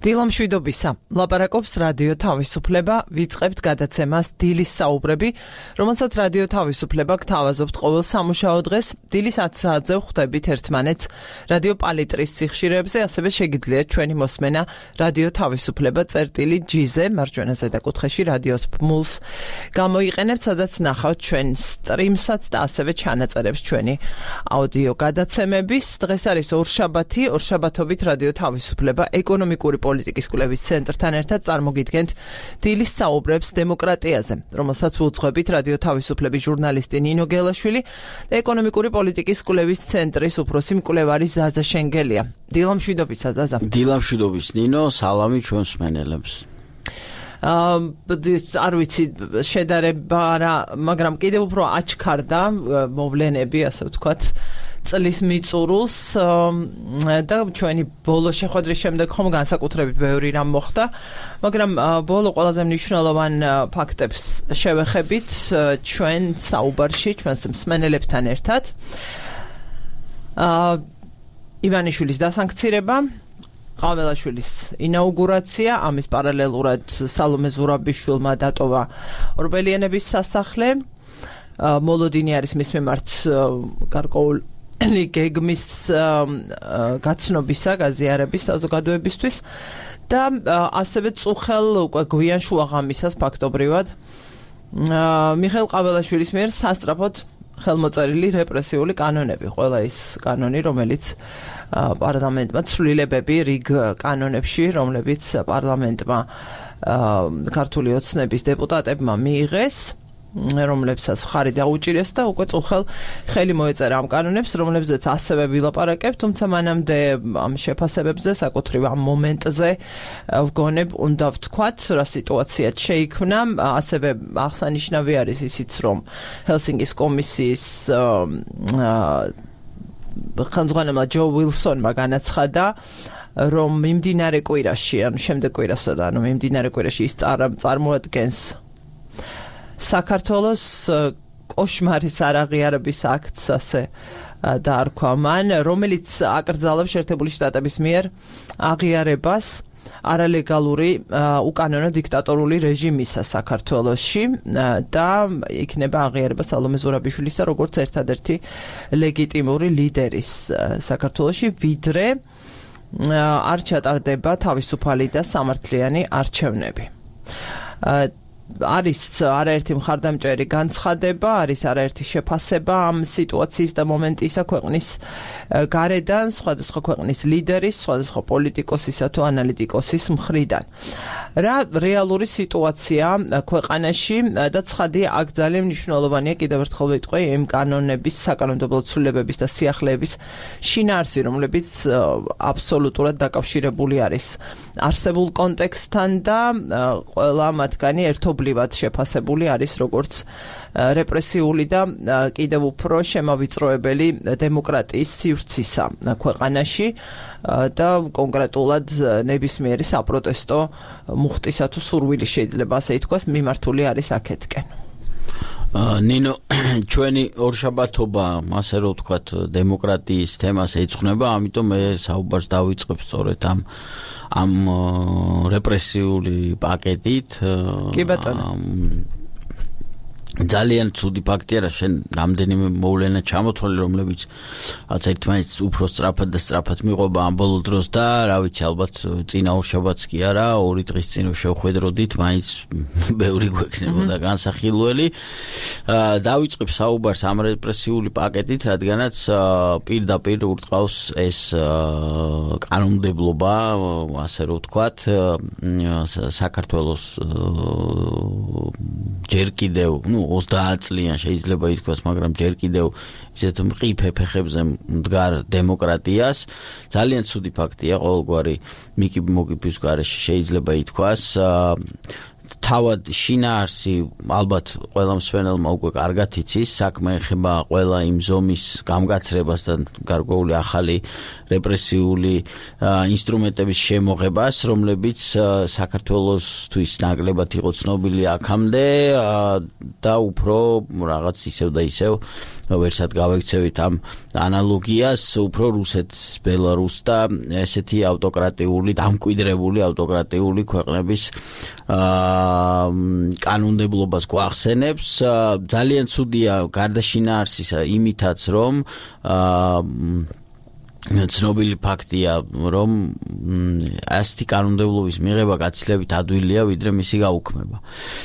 დილამშვიდობისა. ლაპარაკობს რადიო თავისუფლება, ვიწყებთ გადაცემას დილის საუბრები, რომელსაც რადიო თავისუფლება გთავაზობთ ყოველ სამუშაო დღეს, დილის 10 საათზე ვხვდებით ერთმანეთს რადიო პალიტრის სიხშირეებზე, ასევე შეგიძლიათ ჩვენი მოსმენა რადიო თავისუფლება წერტილი-G-ზე, მარჯვენა ზედაკუთხეში რადიოს ბმულს გამოიყენებთ, სადაც ნახავთ ჩვენ სტრიმსაც და ასევე ჩანაწერებს ჩვენი აუდიო გადაცემების. დღეს არის ორშაბათი, ორშაბათობით რადიო თავისუფლება ეკონომიკური პოლიტიკის კვლევის ცენტრთან ერთად წარმოგიდგენთ დილის საუბრებს დემოკრატიაზე, რომელსაც ვუძღვებით რადიო თავისუფლების ჟურნალისტი ნინო გელაშვილი და ეკონომიკური პოლიტიკის კვლევის ცენტრის უფროსი მკვლევარი ზაზა შენგელია. დილამშვიდობისა ზაზა. დილამშვიდობის ნინო, სალამი ჩვენს მსმენელებს. არ ვიცი შედარება რა, მაგრამ კიდევ უფრო აჩქარდა მოვლენები, ასე ვთქვათ, წლის მიწურულს და ჩვენი ბოლო შეხვედრის შემდეგ ხომ განსაკუთრებით ბევრი რამ მოხდა, მაგრამ ბოლო ყველაზე მნიშვნელოვან ფაქტებს შევეხებით ჩვენ საუბარში, ჩვენს მსმენელებთან ერთად. ივანიშვილის დასანქცირება, ყაველაშვილის ინაუგურაცია, ამის პარალელურად სალომე ზურაბიშვილმა დატოვა ორბელიანების სასახლე, მოლოდინი არის მის მიმართ გარკვეული გეგმის გაცნობისა, გაზიარების საზოგადოებისთვის და ასევე წუხელ უკვე გვიან შუაღამისას ფაქტობრივად მიხეილ ყაველაშვილის მიერ სასწრაფოდ ხელმოწერილი რეპრესიული კანონები, ყველა ის კანონი, რომელიც პარლამენტმა ცვლილებები რიგ კანონებში, რომლებიც პარლამენტმა ქართული ოცნების დეპუტატებმა მიიღეს, რომლებსაც მხარი დაუჭირეს და უკვე წუხელ ხელი მოეწერა ამ კანონებს, რომლებზეც ასევე ვილაპარაკებთ, თუმცა მანამდე ამ შეფასებებზე, საკუთრივ ამ მომენტზე ვგონებ უნდა ვთქვათ, რა სიტუაციაც შეიქმნა, ასევე აღსანიშნავი არის ისიც, რომ ჰელსინკის კომისიის ხელმძღვანელმა ჯო ვილსონმა განაცხადა, რომ მიმდინარე კვირაში, ანუ შემდეგ კვირასა და მიმდინარე კვირაში ის წარმოადგენს საქართველოს კოშმარის არაღიარების აქტს, ასე დაარქვა მან, რომელიც აკრძალავს შეერთებული შტატების მიერ აღიარებას არალეგალური უკანონო დიქტატორული რეჟიმისა საქართველოში და იქნება აღიარება სალომე ზურაბიშვილისა როგორც ერთადერთი ლეგიტიმური ლიდერის საქართველოში, ვიდრე არ ჩატარდება თავისუფალი და სამართლიანი არჩევნები. არის არაერთი მხარდამჭერი განცხადება, არის არაერთი შეფასება ამ სიტუაციის და მომენტისა ქვეყნის გარედან, სხვადასხვა ქვეყნის ლიდერის, სხვადასხვა პოლიტიკოსისა თუ ანალიტიკოსის მხრიდან. რა რეალური სიტუაცია ქვეყანაში და ცხადია, აქ ძალიან მნიშვნელოვანია კიდევ ერთხელ ვიტყვი იმ კანონების, საკანონმდებლო ცვლილებების და სიახლეების შინაარსი, რომლებიც აბსოლუტურად დაკავშირებული არის არსებულ კონტექსტთან და ყველა მათგანი ერთობლივად შეფასებული არის როგორც რეპრესიული და კიდევ უფრო შემავიწროებელი დემოკრატიის სივრცისა ქვეყანაში და კონკრეტულად ნებისმიერი საპროტესტო მუხტისა თუ სურვილი შეიძლება ასე ითქვას მიმართული არის აქეთკენ. ნინო, ჩვენი ორშაბათობა, ასე რომ ვთქვათ, დემოკრატიის თემას ეძღვნება, ამიტომ მე საუბარს დავიწყებ სწორედ ამ რეპრესიული პაკეტით. კი ბატონო. ძალიან ცუდი ფაქტია, რა შენ რამდენიმე მოვლენა ჩამოთვალე, რომლებიც რაც ერთმანეთს უფრო სწრაფად და სწრაფად მიყვება ამ ბოლო დროს და რა ვიცი, ალბათ წინა ორშაბათს კი არა, 2 დღის წინ შევხვედროდით, მაინც ბევრი გვექნებოდა განსახილველი. დავიწყებ საუბარს ამ რეპრესიული პაკეტით, რადგანაც პირდაპირ ურტყავს ეს კანონმდებლობა, ასე რომ ვთქვათ, საქართველოს ჯერ კიდევ 30 წლიან შეიძლება ითქვას, მაგრამ ჯერ კიდევ ისეთ მყიფე ფეხებზე მდგარ დემოკრატიას. ძალიან ცუდი ფაქტია, ყოველგვარი მიკი-მოკიფის გარეშე შეიძლება ითქვას. თავად შინაარსი ალბათ ყველა მსმენელმა უკვე კარგად იცის, საქმე ეხება ყველა იმ ზომის გამგაცრებას და გარკვეული ახალი რეპრესიული ინსტრუმენტების შემოღებას, რომლებიც საქართველოსთვის ნაკლებად იყო ცნობილი აქამდე და უფრო რაღაც ისევ და ისევ ვერსად გავექცევით ამ ანალოგიას, უფრო რუსეთს, ბელარუსს და ესეთი ავტოკრატიული, დამკვიდრებული ავტოკრატიული ქვეყნების კანონმდებლობას გვახსენებს. ძალიან ცუდია გარდა შინაარსისა იმითაც, რომ ცნობილი ფაქტია, რომ ასეთი კანონმდებლობის მიღება გაცილებით ადვილია, ვიდრე მისი გაუქმება.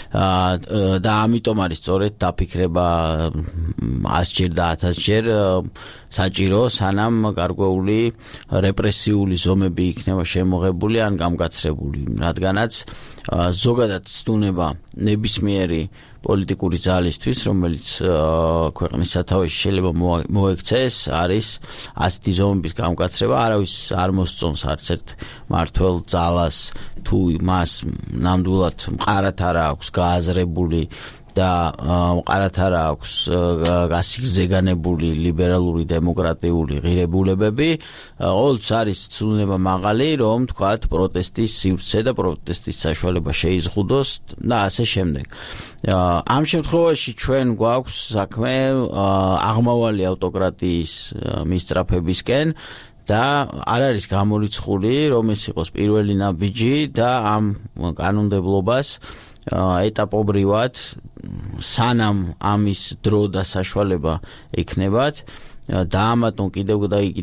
და ამიტომ არის სწორედ დაფიქრება 100-ჯერ და 1000-ჯერ საჭირო, სანამ გარკვეული რეპრესიული ზომები იქნება შემოღებული ან გამგაცრებული, რადგანაც ზოგადად ცდუნება ნებისმიერი პოლიტიკური ძალისთვის, რომელიც ქვეყნის სათავეში შეიძლება მოექცეს, არის ასეთი ზომების გამგაცრება, არავის არ მოსწონს არც ერთ მართველ ძალას, თუ მას ნამდვილად მყარად არ აქვს გააზრებული და მყარად არ აქვს გასიგრძეგანებული ლიბერალური დემოკრატიული ღირებულებები, ყოველთვის არის ცდუნება მაღალი, რომ თქვათ პროტესტის სივრცე და პროტესტის საშუალება შეიზღუდოს და ასე შემდეგ. ამ შემთხვევაში ჩვენ გვაქვს საქმე აღმავალი ავტოკრატიის მისწრაფებისკენ და არ არის გამორიცხული, რომ ეს იყოს პირველი ნაბიჯი და ამ კანონმდებლობას ეტაპობრივად სანამ ამის დრო და საშუალება ექნებათ დაამატონ კიდევ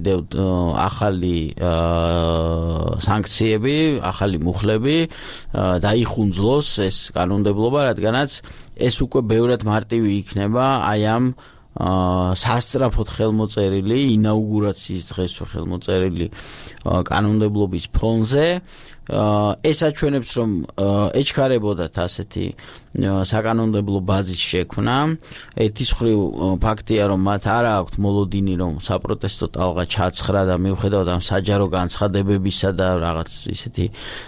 ახალი სანქციები, ახალი მუხლები, დაიხუნძლოს ეს კანონმდებლობა, რადგანაც ეს უკვე ბევრად მარტივი იქნება აი ამ სასწრაფოდ ხელმოწერილი, ინაუგურაციის დღეს ხელმოწერილი კანონმდებლობის ფონზე. ეს აჩვენებს, რომ ეჩქარებოდათ ასეთი საკანონმდებლო ბაზის შექმნა. ერთის მხრივ ფაქტია, რომ მათ არ აქვთ მოლოდინი, რომ საპროტესტო ტალღა ჩაცხრა და მიუხედავად ამ საჯარო განცხადებებისა და რაღაც ისეთი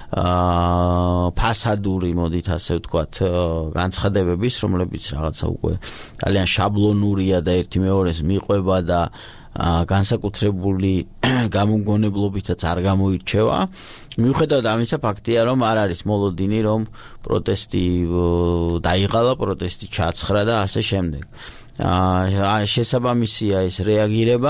ფასადური, მოდით ასე ვთქვათ, განცხადებების, რომლებიც რაღაცა უკვე ძალიან შაბლონურია და ერთი მეორეს მიყვება და განსაკუთრებული გამომგონებლობითაც არ გამოირჩევა. მიუხედავად ამისა, ფაქტია, რომ არ არის მოლოდინი, რომ პროტესტი დაიღალა, პროტესტი ჩაცხრა და ასე შემდეგ. შესაბამისია ეს რეაგირება.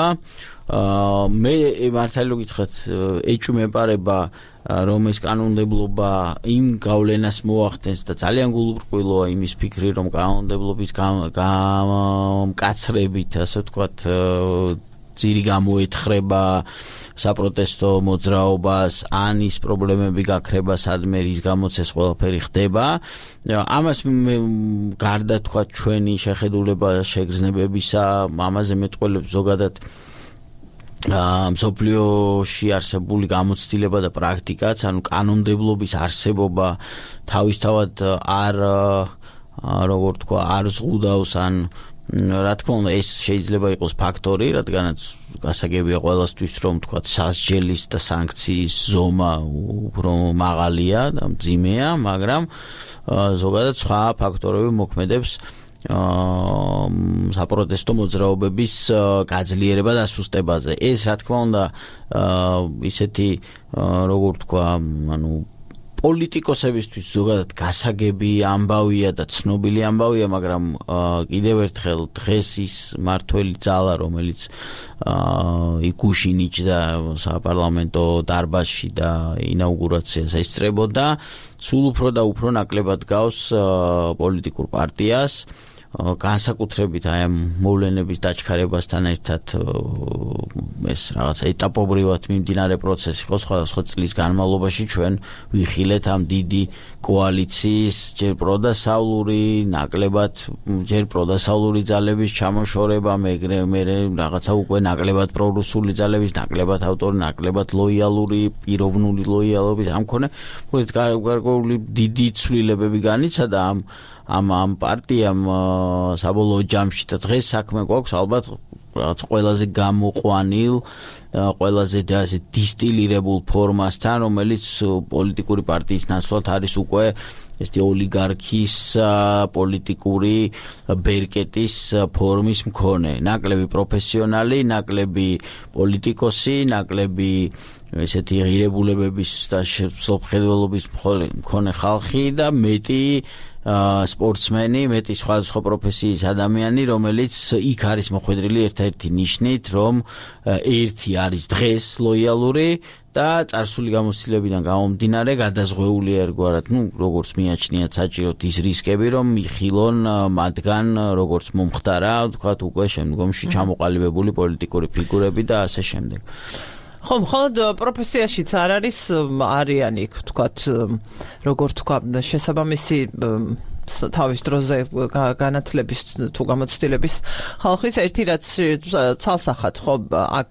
მე მართალი გითხრათ, ეჭვმეპარება, რომ ეს კანონმდებლობა იმ გავლენას მოახდენს და ძალიან გულუბრყვილოა იმის ფიქრი, რომ კანონმდებლობის გამკაცრებით, ასე ვთქვათ, ძირი გამოეთხრება საპროტესტო მოძრაობას, ან ის პრობლემები გაქრება, სადმე რის გამოც ეს ყველაფერი ხდება. ამას გარდა თქვათ ჩვენი შეხედულება შეგრძნებებისა, ამაზე მეტყველებს ზოგადად მსოფლიოში არსებული გამოცდილება და პრაქტიკაც, ანუ კანონმდებლობის არსებობა თავისთავად როგორ თქვა, არ ზღუდავს, ან რა თქმა უნდა, ეს შეიძლება იყოს ფაქტორი, რადგანაც გასაგებია ყველასთვის, რომ თქვა სასჯელის და სანქციის ზომა უფრო მაღალია და მძიმეა, მაგრამ ზოგადად სხვა ფაქტორები მოქმედებს საპროტესტო მოძრაობების გაძლიერება და სუსტებაზე. ეს რა თქმა უნდა ისეთი როგორ თქვა, ანუ პოლიტიკოსებისთვის ზოგადად გასაგები ამბავია და ცნობილი ამბავია, მაგრამ კიდევ ერთხელ დღეს ის მართველი ძალა, რომელიც იგუში ნიჭდა საპარლამენტო დარბაზში და ინაუგურაციას ესწრებოდა, სულ უფრო და უფრო ნაკლებად გავს პოლიტიკურ პარტიას. განსაკუთრებით აი ამ მოვლენების დაჩქარებასთან ერთად ეს რაღაცა ეტაპობრივად მიმდინარე პროცესი ხო სხვადასხვა წლის განმავლობაში ჩვენ ვიხილეთ ამ დიდი კოალიციის ჯერ პროდასავლური, ნაკლებად ჯერ პროდასავლური ძალების ჩამოშორება, მე რაღაცა უკვე ნაკლებად პრორუსული ძალების, ნაკლებად ავტორი, ნაკლებად ლოიალური, პიროვნული ლოიალობის ამ მქონე გარკვეული დიდი ცვლილებები განიცადა ამ პარტიამ საბოლოო ჯამში და დღეს საქმე გვაქვს ალბათ რაღაც ყველაზე გამოყვანილ ყველაზე ასე დისტილირებულ ფორმასთან, რომელიც პოლიტიკური პარტიის ნაცვლად არის უკვე ესეთი ოლიგარქის პოლიტიკური ბერკეტის ფორმის მქონე. ნაკლები პროფესიონალი, ნაკლები პოლიტიკოსი, ნაკლები ესეთი ღირებულებების და სოფლმხედველობის მქონე ხალხი და მეტი სპორტსმენი, მეტი სხვადასხვა პროფესიის ადამიანი, რომელიც იქ არის მოხვედრილი ერთ-ერთი ნიშნით, რომ ერთი არის დღეს ლოიალური და წარსული გამოცდილებიდან გამომდინარე გადაზღვეული ერგვარად, როგორც მიაჩნიათ საჭიროდ ის რისკები, რომ იხილონ მათგან როგორც მომხდარა, ვთქვათ, უკვე შემდგომში ჩამოყალიბებული პოლიტიკური ფიგურები და ასე შემდეგ. ხო, მხოლოდ პროფესიაშიც არ არის არიანი, ვთქვათ, როგორ თქვა, შესაბამისი თავის დროზე განათლების თუ გამოცდილების ხალხის ერთი რაც ცალსახად ხო აქ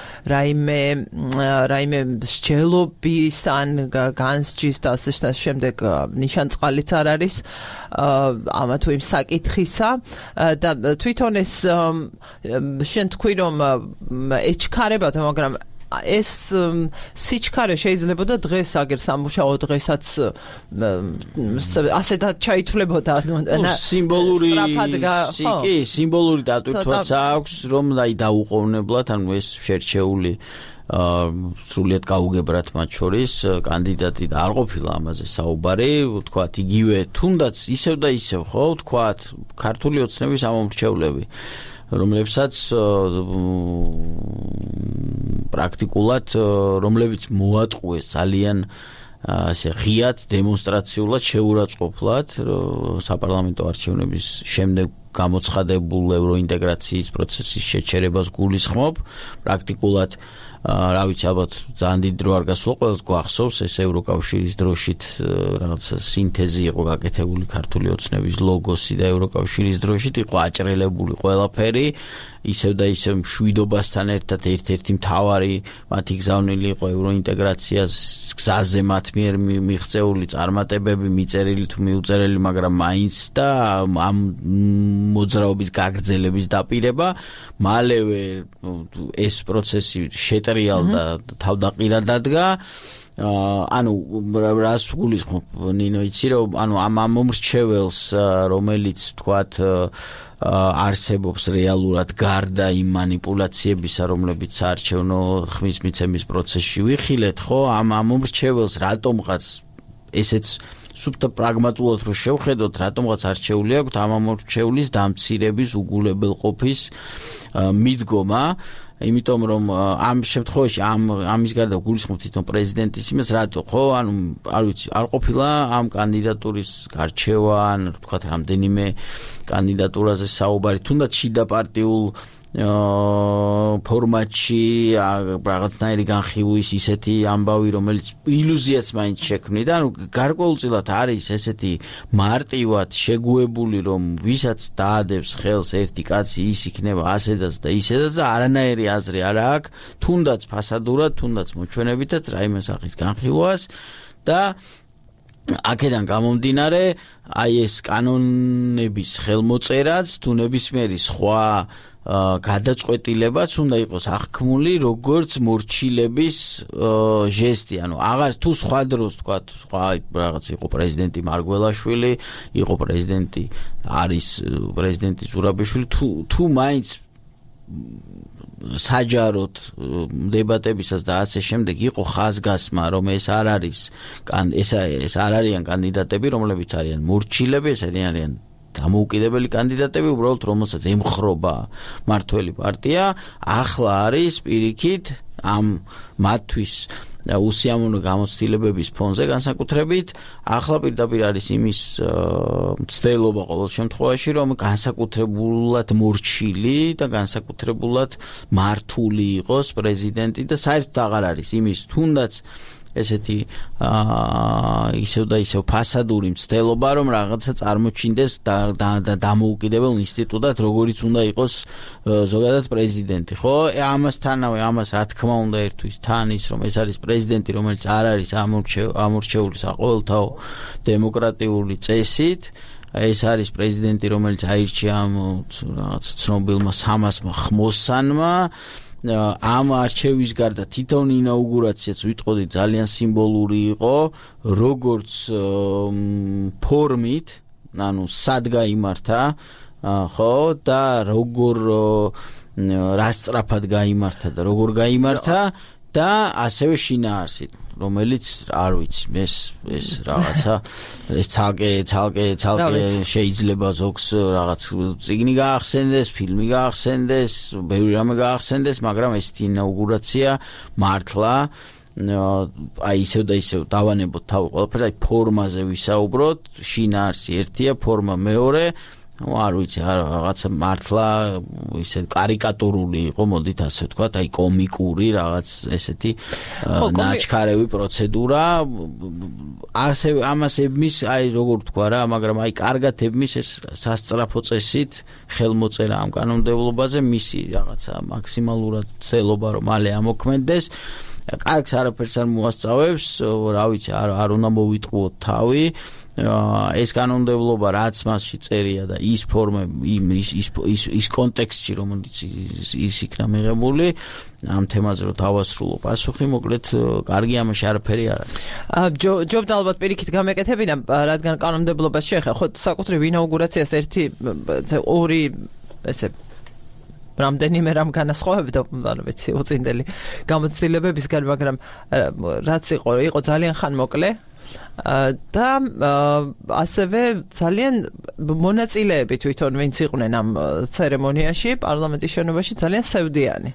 რაიმე მსჯელობის ან განსჯის და ასე შემდეგ ნიშანწყალიც არ არის ამა თუ იმ საკითხისა და თვითონ ეს შენ თქვი რომ ეჩქარებათ მაგრამ ეს სიჩქარე შეიძლება და დღეს აგერ სამუშაო დღესაც ასეთად ჩაითვლებოდა სიმბოლური დატვირთვაც აქვს რომ დაუყოვნებლად ანუ ეს შერჩეული სრულიად გაუგებრათ მათ შორის კანდიდატი და არ ყოფილა ამაზე საუბარი ვთქვათ იგივე თუნდაც ისევ და ისევ ხო ვთქვათ ქართული ოცნების ამომრჩევლები რომლებსაც პრაქტიკულად რომლებიც მოატყუეს ძალიან ასე ღიად დემონსტრაციულად შეურაცხყოფლად საპარლამენტო არჩევნების შემდეგ გამოცხადებულ ევროინტეგრაციის პროცესის შეჩერებას გულისხმობ პრაქტიკულად რა ვიცი ალბათ ძალიან დიდ დრო არ გასულა ყველას გვახსოვს ეს ევროკავშირის დროშით რაღაც სინთეზი იყო გაკეთებული ქართული ოცნების ლოგოსი და ევროკავშირის დროშით იყო აჭრელებული ყველაფერი ისევ და ისევ მშვიდობასთან ერთად ერთ-ერთი მთავარი მათი გზავნილი იყო ევროინტეგრაციას გზაზე მათ მიერ მიღწეული წარმატებები მიწერილი თუ მიუწერელი მაგრამ მაინც და ამ მოძრაობის გაგრძელების დაპირება მალევე ეს პროცესი შეტრიალ და თავდაყირად დადგა ანუ რას გულისხმობ ნინო იცი რომ ანუ ამ მომრჩეველს რომელიც თქვათ არსებობს რეალურად გარდა იმ манипуляციებისა რომლებიც საარჩევნო ხმის მიცემის პროცესში ვიხილეთ ხო ამ მომრჩეველს რატომღაც ესეც სუფთა პრაგმატულად რო შევხედოთ რატომღაც არჩეული აქვს ამ მომრჩევლის დამცირების უგულებელყოფის მიდგომა იმიტომ რომ ამ შემთხვევაში ამის გარდა გულისხმობ თვითონ პრეზიდენტის იმას რატო ხო ანუ არ ვიცი არ ყოფილა ამ კანდიდატურის გარჩევა ან თქვათ რამდენიმე კანდიდატურაზე საუბარი თუნდაც შიდა პარტიულ ფორმატში რაღაცნაირი განხილვის ისეთი ამბავი რომელიც ილუზიაც მაინც შექმნიდა ანუ გარკვეულწილად არის ესეთი მარტივად შეგუებული რომ ვისაც დაადებს ხელს ერთი კაცი ის იქნება ასედაც და ისედაც და არანაირი აზრი არ აქვს თუნდაც ფასადურად თუნდაც მოჩვენებითაც რაიმე სახის განხილვას და აქედან გამომდინარე აი ეს კანონების ხელმოწერაც თუ ნებისმიერი სხვა გადაწყვეტილებაც უნდა იყოს აღქმული როგორც მორჩილების ჟესტი ანუ აღარ თუ სხვა დროს თქვა სხვა რაღაც იყო პრეზიდენტი მარგველაშვილი იყო პრეზიდენტი არის პრეზიდენტი ზურაბიშვილი თუ მაინც საჯაროდ დებატებისას და ასე შემდეგ იყო ხაზგასმა რომ ეს არ არის ეს არ არიან კანდიდატები რომლებიც არიან მორჩილები ეს არიან დამოუკიდებელი კანდიდატები უბრალოდ რომელსაც ემხრობა მართველი პარტია ახლა არის პირიქით ამ მათთვის უსიამოვნო გამოცდილებების ფონზე განსაკუთრებით ახლა პირდაპირ არის იმის მცდელობა ყოველ შემთხვევაში რომ განსაკუთრებულად მორჩილი და განსაკუთრებულად მართული იყოს პრეზიდენტი და საერთოდ აღარ არის იმის თუნდაც ესეთი ისევ და ისევ ფასადური მცდელობა რომ რაღაცა წარმოჩინდეს და დამოუკიდებელ ინსტიტუტად როგორიც უნდა იყოს ზოგადად პრეზიდენტი ხო ამასთანავე ამას რა თქმა უნდა ერთვის თან ის რომ ეს არის პრეზიდენტი რომელიც არ არის ამორჩეული საყოველთაო დემოკრატიული წესით ეს არის პრეზიდენტი რომელიც აირჩია ამ რაღაც ცნობილმა 300-მა ხმოსანმა ამ არჩევის გარდა თითოეული ინაუგურაციაც ვიტყოდი ძალიან სიმბოლური იყო როგორც ფორმით ანუ სად გაიმართა ხო და როგორ რასწრაფად გაიმართა და როგორ გაიმართა და ასევე შინაარსით რომელიც არ ვიცი ეს რაღაცა ეს ცალკე შეიძლება ზოგს რაღაც წიგნი გაახსენდეს, ფილმი გაახსენდეს, ბევრი რამე გაახსენდეს, მაგრამ ეს ინაუგურაცია მართლა აი ისევ და ისევ დავანებოთ თავი ყველაფერს, აი ფორმაზე ვისაუბროთ, შინაარსი ერთია, ფორმა მეორე არ ვიცი, რაღაცა მართლა ისე კარიკატურული იყო, მოდით ასე ვთქვათ, აი კომიკური რაღაც ესეთი ნაჩქარევი პროცედურა. ასევე ამას ებმის, აი როგორ ვთქვა რა, მაგრამ აი კარგად ებმის ეს სასწრაფო წესით ხელმოწერა ამ კანონმდებლობაზე, მისი რაღაცა მაქსიმალურად ცელობა რომ მალე ამოქმედდეს. კარგს არაფერს არ მოასწავებს, რა ვიცი, არ უნდა მოვიტყუოთ თავი. ეს კანონმდებლობა რაც მასში წერია და ის ფორმები ის კონტექსტში რომელიც ის იქნა მიღებული ამ თემაზე რომ დავასრულო პასუხი მოკლედ კარგი ამაში არაფერი არ არის. ჯობდა ალბათ პირიქით გამეკეთებინა რადგან კანონმდებლობას შეეხება ხო საკუთრივ ინაუგურაციას ორი ესე რამდენიმე რამ განასხვავებდა არ ვიცი უწინდელი გამოცდილებებისგან მაგრამ რაც იყო ძალიან ხანმოკლე და ასევე ძალიან მონაწილეები თვითონ ვინც იყვნენ ამ ცერემონიაში პარლამენტის შენობაში ძალიან სევდიანი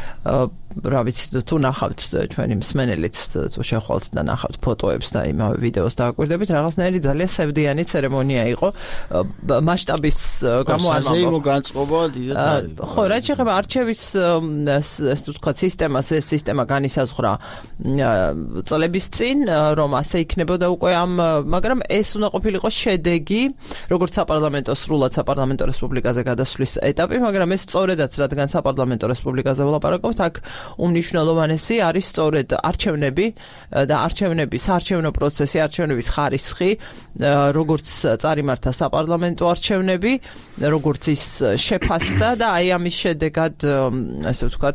რა ვიცი თუ ნახავთ ჩვენი მსმენელიც თუ შეხვალთ და ნახავთ ფოტოებს და იმავე ვიდეოს დააკვირდებით რაღაცნაირი ძალიან სევდიანი ცერემონია იყო მასშტაბის გამო არ მომგო განწყობა დიდად არის ხო რაც შეეხება არჩევის ეს თქვა სისტემას ეს სისტემა განისაზღვრა წლების წინ რომ ასე იქნებოდა უკვე ამ მაგრამ ეს უნდა ყოფილიყო შედეგი როგორც საპარლამენტო სრულად საპარლამენტო რესპუბლიკაზე გადასვლის ეტაპი მაგრამ ეს სწორედაც რადგან საპარლამენტო რესპუბლიკაზე ვლაპარაკობთ აქ უმნიშვნელოვანესი არის სწორედ არჩევნები და არჩევნების საარჩევნო პროცესი, არჩევნების ხარისხი, როგორც წარიმართა საპარლამენტო არჩევნები, როგორც ის შეფასდა და აი ამის შედეგად ასე ვთქვათ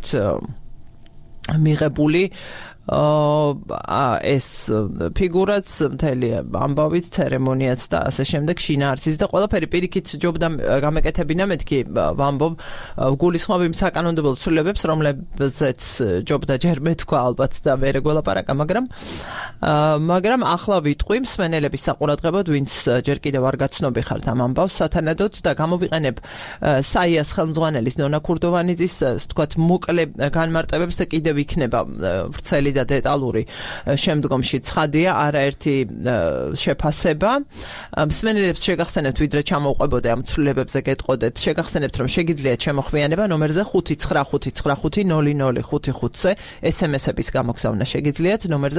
მიღებული ეს ფიგურაც მთელი ამბავით ცერემონიაც და ასე შემდეგ შინაარსის და ყველაფერი პირიქით ჯობდა გამეკეთებინა მეთქი ვამბობ გულისხმობ იმ საკანონმდებლო ცვლილებებს რომლებზეც ჯობდა ჯერ მეთქვა ალბათ და მერე გველაპარაკა მაგრამ ახლა ვიტყვი მსმენელების საყურადღებოდ ვინც ჯერ კიდევ არ გაცნობი ხართ ამ ამბავს სათანადოდ და გამოვიყენებ საიას ხელმძღვანელის ნონა ქურდოვანიძის ვთქვათ მოკლე განმარტებებს და კიდევ იქნება ვრცელი და დეტალური შემდგომში ცხადია არაერთი შეფასება მსმენელებს შეგახსენებთ ვიდრე ჩამოვყვებოდე ამ ცვლილებებზე გეტყოდეთ შეგახსენებთ რომ შეგიძლიათ შემოხვიანება ნომერზე 595500555-ზე SMS-ების გამოგზავნა შეგიძლიათ ნომერზე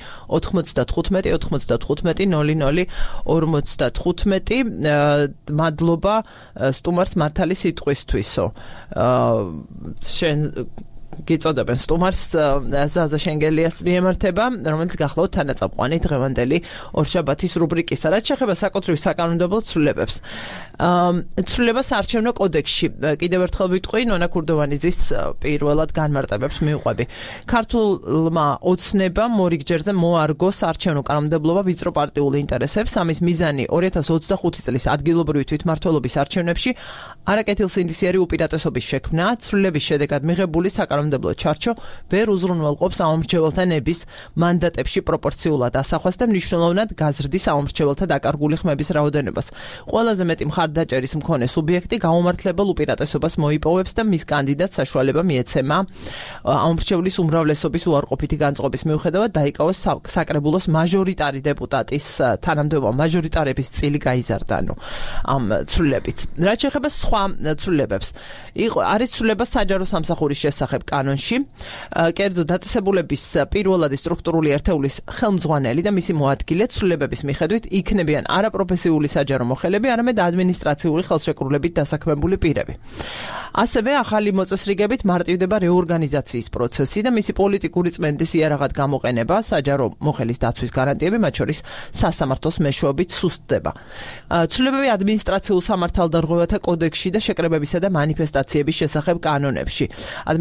595500555-0055 მადლობა სტუმარს მართალი სიტყვისთვისო შენ გიწოდებენ სტუმარს ზაზა შენგელიას მიემართება, რომელიც გახლავთ თანაწამყვანი დღევანდელი ორშაბათის რუბრიკისა. რაც შეეხება საკუთრივ საკანონმდებლო ცვლილებებს. ცვლილება საარჩევნო კოდექსში. კიდევ ერთხელ ვიტყვი, ნონა ქურდოვანიძის პირველად განმარტებებს მივყვები. ქართულმა ოცნებამ მორიგჯერზე მოარგო საარჩევნო კანონმდებლობა ვიწრო პარტიული ინტერესებს. ამის მიზანი 2025 წლის ადგილობრივი თვითმმართველობის არჩევნებში არაკეთილსინდისიერი უპირატესობის შექმნა, ცვლილების შედეგად მიღებული საკანონმდებლო ჩარჩო ვერ უზრუნველყოფს საომრჩეველთა ნების მანდატებში პროპორციულად ასახვას და მნიშვნელოვნად გაზრდის საომრჩეველთა დაკარგული ხმების რაოდენობას. ყველაზე მეტი მხარდაჭერის მქონე სუბიექტი გაუმართლებელ უპირატესობას მოიპოვებს და მის კანდიდატს საშუალება მიეცემა აუმრჩევლის უმრავლესობის უარყოფითი განწყობის მიუხედავად დაიკავოს საკრებულოს მაჟორიტარი დეპუტატის თანამდებობა მაჟორიტარების წილი გაიზარდა ამ ცვლილებით. რაც შეეხება სხვა ცვლილებებს. არის ცვლილება საჯარო სამსახურის შესახებ კანონში, კერძო დაწესებულების პირველადი სტრუქტურული ერთეულის ხელმძღვანელი და მისი მოადგილე ცვლილებების მიხედვით იქნებიან არაპროფესიული საჯარო მოხელები, არამედ ადმინისტრაციული ხელშეკრულებით დასაქმებული პირები. ასევე ახალი მოწესრიგებით მარტივდება რეორგანიზაციის პროცესი და მისი პოლიტიკური წმენდის იარაღად გამოყენება საჯარო მოხელის დაცვის გარანტიები, მათ შორის სასამართლოს მეშვეობით სუსტდება. ცვლილებები ადმინისტრაციულ სამართალდარღვევათა კოდექსში და შეკრებებისა და მანიფესტაციების შესახებ კანონებში. ადმინისტრაციულ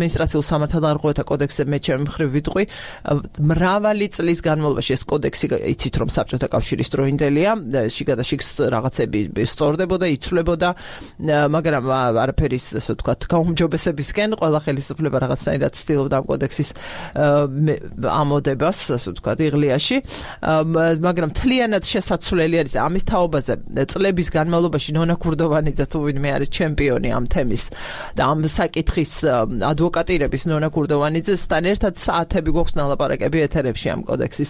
საქართველოს სამართალდამცავთა კოდექსზე მე ჩემი მხრივ ვიტყვი, მრავალი წლის განმავლობაში ეს კოდექსი იცით რომ საბჭოთა კავშირის დროინდელია, შიგადაშიგ რაღაცები სწორდებოდა, იცვლებოდა, მაგრამ არაფერი ასე ვთქვათ, გაუმჯობესებისკენ ყველა ხელისუფლება რაღაცნაირად ცდილობდა ამ კოდექსის ამოდებას, ასე ვთქვათ, იღლიაში, მაგრამ მთლიანად შესაძლებელი არის ამის თაობაზე წლების განმავლობაში ნონა ქურდოვანიძე თუ ვინმე არის ჩემპიონი ამ თემის და ამ საკითხის ადვოკატირების ნონა ქურდოვანიძესთან ერთად საათები გვაქვს ნალაპარაკები ეთერებში ამ კოდექსის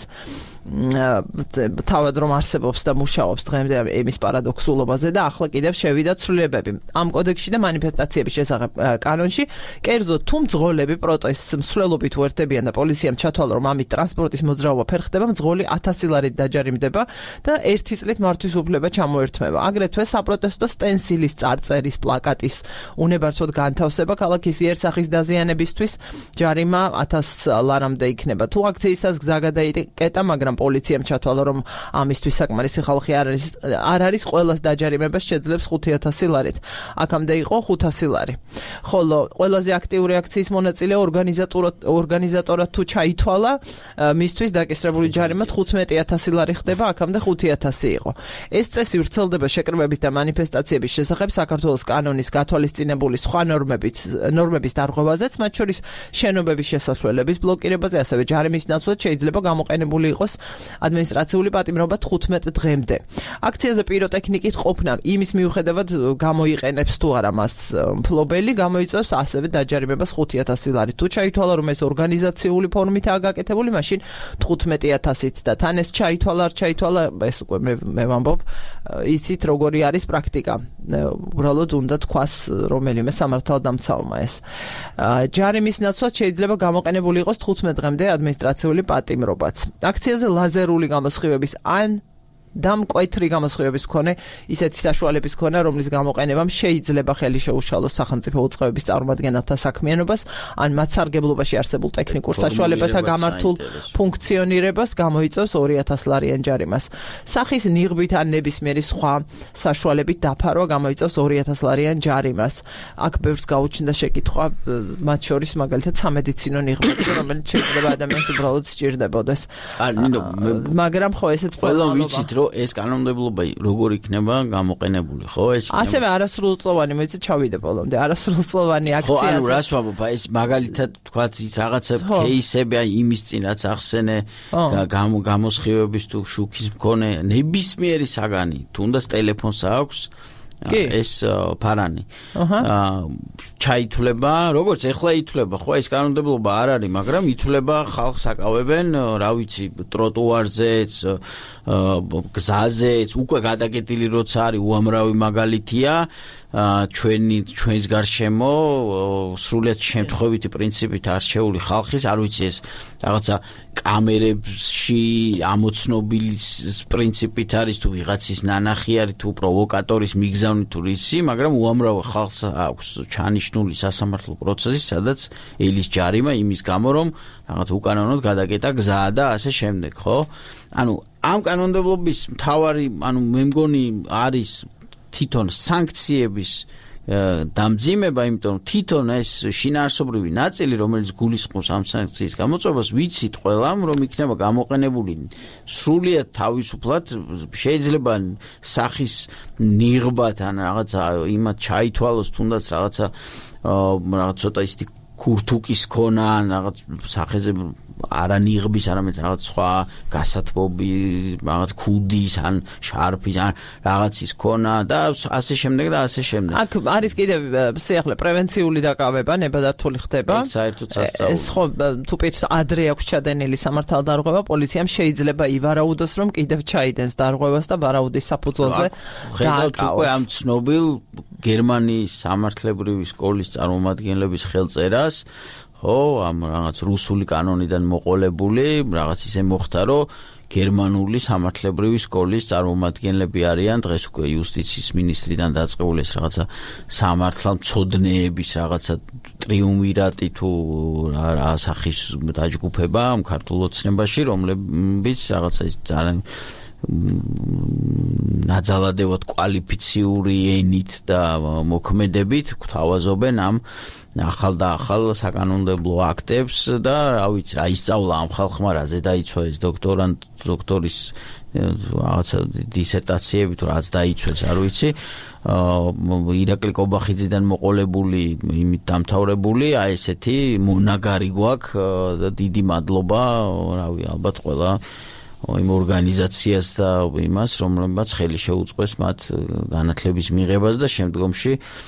თავად რომ არსებობს და მუშაობს დღემდე იმის პარადოქსულობაზე და ახლა კიდევ შევიდა ცვლილებები ამ კოდექსში და მანიფესტაციების შესახებ კანონში, კერძო თუ მძღოლები პროტესტს მსვლელობით უერთდებიან და პოლიციამ ჩათვალა რომ ამით ტრანსპორტის მოძრაობა ფერხდება, მძღოლი 1000 ლარით დაჯარიმდება და 1 წლით მართვის უფლება ჩამოერთმება. აგრეთვე საპროტესტო სტენსილის წარწერის პლაკატის უნებართვოდ განთავსება ქალაქის იერსახის დაზიანებისთვის ჯარიმა 1000 ლარამდე იქნება. თუ აქციისას გზა გადაიკეტა, მაგრამ პოლიციამ ჩათვალა რომ ამისთვის საკმარისი ხალხი არ არის, ყველას დაჯარიმებას შეძლებს 5000 ლარით. აქამდე იყო 500 ლარი. ხოლო ყველაზე აქტიური აქციის მონაწილე ორგანიზატორად თუ ჩაითვალა, მისთვის დაკისრებული ჯარიმა 15000 ლარი ხდება, აქამდე 5000 იყო. ეს წესი ვრცელდება შეკრებების და მანიფესტაციების შესახებ საქართველოს კანონის გათვალისწინებული სხვა ნორმების დარღვევაზეც, მათ შორის შენობების შესასვლელების ბლოკირებაზე, ასევე ჯარიმის ნაცვლად შეიძლება გამოყენებული იყოს ადმინისტრაციული პატიმრობა 15 დღემდე. აქციაზე პიროტექნიკით ყოფნა იმის მიუხედავად გამოიყენებს თუ არა მას მფლობელი, გამოიწვევს ასევე დაჯარიმებას 5000 ლარით. თუ ჩაითვალა რომ ეს ორგანიზაციული ფორმითაა გაკეთებული, მაშინ 15000-ით და თან ეს ჩაითვალა, არ ჩაითვალა, ეს უკვე მე ვამბობ, იცით როგორი არის პრაქტიკა. უბრალოდ უნდა თქვას რომელიმე სამართალდამცავმა ეს. ჯარიმის ნაცვლად შეიძლება გამოყენებული იყოს 15 დღემდე ადმინისტრაციული პატიმრობაც. აქციაზე ლაზერული გამოსხივების ან დამკვეთრი გამოსხივების მქონე ისეთი საშუალების მქონა, რომლის გამოყენებამ შეიძლება ხელი შეუშალოს სახელმწიფო უწყებების წარმომადგენელთა საქმიანობას, ან მათ სარგებლობაში არსებულ ტექნიკურ საშუალებათა გამართულ ფუნქციონირებას გამოიწვევს 2000 ლარიან ჯარიმას. სახის ნიღბით ან ნებისმიერი სხვა საშუალებით დაფარვა გამოიწვევს 2000 ლარიან ჯარიმას. აქ ბევრს გაუჩნდა შეკითხვა, მათ შორის მაგალითად სამედიცინო ნიღბები, რომელიც შეიძლება ადამიანს უბრალოდ სჭირდებოდეს. მაგრამ ხო ესეც ყველა ვიცით რომ ეს კანონმდებლობა როგორ იქნება გამოყენებული, ხო? ეს ასევე არასრულწლოვანი, მოიცით ჩავიდე ბოლომდე, არასრულწლოვანი აქციაზე. ხო, ანუ რას ვამბობ, ეს მაგალითად თქვათ რაღაცა кейსები იმის წინაც ახსენე გამოსხივების თუ შუქის მქონე ნებისმიერი საგანი, თუნდაც ტელეფონს აქვს ეს ფარანი. ჩაითვლება, როგორც ეხლა ითვლება, ხო, ეს კანონმდებლობა არ არის, მაგრამ ითვლება ხალხს აკავებენ, რა ვიცი, ტროტუარზეც, გზაზეც, უკვე გადაკეტილი როცა არის უამრავი მაგალითია, ჩვენს გარშემო სრულიად შემთხვევითი პრინციპით არჩეული ხალხის, არ ვიცი ეს რაღაცა კამერებში ამოცნობილი პრინციპით არის თუ ვიღაცის ნანახი არის თუ პროვოკატორის მიგზავნი თუ რისი, მაგრამ უამრავ ხალხს აქვს ჩანიშნული სასამართლო პროცესი, სადაც ელის ჯარიმა იმის გამო, რომ რაღაც უკანონოდ გადაკეტა გზა და ასე შემდეგ, ხო? ანუ ამ კანონმდებლობის მთავარი, ანუ მე მგონი არის თვითონ სანქციების დამძიმება, იმიტომ რომ თვითონ ეს შინაარსობრივი ნაწილი, რომელიც გულისხმობს ამ სანქციის გამოწვევას, ვიცით ყველამ, რომ იქნება გამოყენებული სრულიად თავისუფლად, შეიძლება სახის ნიღბად ან რაღაცა იმათ ჩაითვალოს, თუნდაც რაღაცა ცოტა ისეთი ქურთუკის ქონა, რაღაც სახეზე არა ნიღბის, არამედ რაღაც სხვა გასათბობი, რაღაც ქუდის ან შარფის ან რაღაცის ქონა და ასე შემდეგ და ასე შემდეგ. აქ არის კიდევ სიახლე პრევენციული დაკავება, ნებადართული ხდება. საერთოდ სასწაული. ეს ხო თუ პირს ადრე აქვს ჩადენილი სამართალდარღვევა, პოლიციამ შეიძლება ივარაუდოს, რომ კიდევ ჩაიდენს დარღვევას და ვარაუდის საფუძველზე ხედავთ უკვე ამ ცნობილ გერმანიის სამართლებრივი სკოლის წარმომადგენლების ხელწერას, ხო, ამ რაღაც რუსული კანონიდან მოყოლებული, რაღაც ისე მოხდა, რომ გერმანული სამართლებრივი სკოლის წარმომადგენლები არიან დღეს უკვე იუსტიციის მინისტრიდან დაწყებული ეს რაღაცა სამართალმცოდნეების რაღაცა ტრიუმვირატი თუ რა სახის დაჯგუფება ამ ქართულ ოცნებაში, რომლებიც რაღაცა ის ძალიან ნაძალადევად კვალიფიციური ენით და მოქმედებით გვთავაზობენ ამ ახალ და ახალ საკანონმდებლო აქტებს და რა ვიცი რა ისწავლა ამ ხალხმა რაზე დაიცვა ეს დოქტორის რაღაცა დისერტაციები თუ რაც დაიცვეს არ ვიცი ირაკლი კობახიძიდან მოყოლებული იმით დამთავრებული აი ესეთი მონაგარი გვაქვს და დიდი მადლობა რავი ალბათ ყველა იმ ორგანიზაციას და იმას რომლებმაც ხელი შეუწყეს მათ განათლების მიღებას და შემდგომში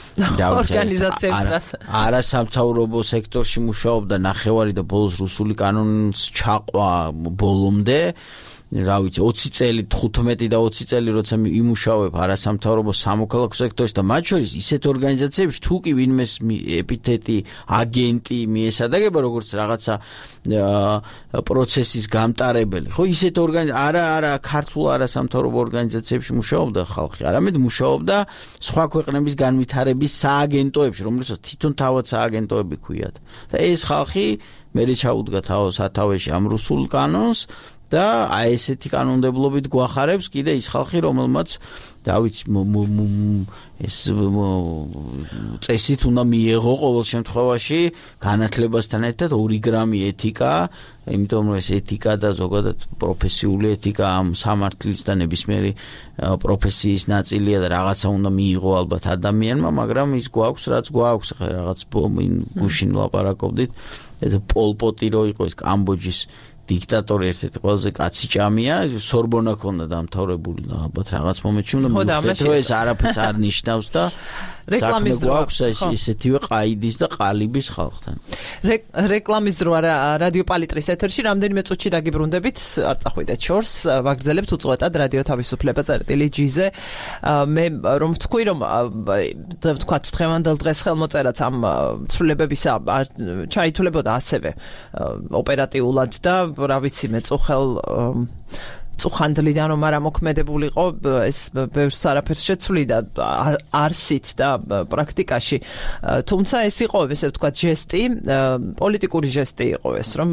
არასამთავრობო სექტორში მუშაობდა ნახევარი და ბოლოს რუსული კანონის ჩაყვა ბოლომდე რა ვიცი 20 წელი 15 და 20 წელი როცა იმუშავებ არასამთავრობო სამოქალაქო სექტორში და მათ შორის ისეთ ორგანიზაციებში თუ კი ვინმეს ეპითეტი აგენტი მიესადაგება როგორც რაღაცა პროცესის გამტარებელი ხო ისეთ არა ქართულ არასამთავრობო ორგანიზაციებში მუშაობდა ხალხი არამედ მუშაობდა სხვა ქვეყნების განვითარების სააგენტოებში რომელსაც თვითონ თავად სააგენტოები ქვიათ და ეს ხალხი მე ჩაუდგა სათავეში ამ რუსულ კანონს და აი ესეთი კანონმდებლობით გვახარებს კიდე ის ხალხი რომელმაც და ვიცი ეს წესით უნდა მიეღო ყოველ შემთხვევაში განათლებასთან ერთად 2 გრამი ეთიკა იმიტომ რომ ეს ეთიკა და ზოგადად პროფესიული ეთიკა ამ სამართლის და ნებისმიერი პროფესიის ნაწილია და რაღაცა უნდა მიიღო ალბათ ადამიანმა მაგრამ ის გვაქვს რაც გვაქვს ხა რაღაც გუშინ ლაპარაკობდით ეს პოლ პოტი რო იყო ეს კამბოჯის დიქტატორი ერთ-ერთი ყველაზე კაცი ჭამია სორბონა ქონდა დამთავრებული და ალბათ რაღაც მომენტში უნდა მივხვდეთ რომ ეს არაფერს არ ნიშნავს და რეკლამის დრო აქვს ესეთივე ყაიდის და ყალიბის ხალხთან რეკლამის დრო რადიო პალიტრის ეთერში რამდენიმე წუთში დაგიბრუნდებით არ წახვიდეთ შორს ვაგრძელებთ უწყვეტად რადიო თავისუფლება წერტილი ჯიზე მე რომ ვთქვი რომ თქვა დღევანდელ დღეს ხელმოწერაც ამ ცვლილებებისა ჩაითვლებოდა ასევე ოპერატიულად და რა ვიცი მე წუხანდლიდან რომ არა მოქმედებულიყო ეს ბევრს არაფერს შეცვლიდა არსით და პრაქტიკაში თუმცა ეს იყო ესე ვთქვათ ჟესტი პოლიტიკური ჟესტი იყო ეს რომ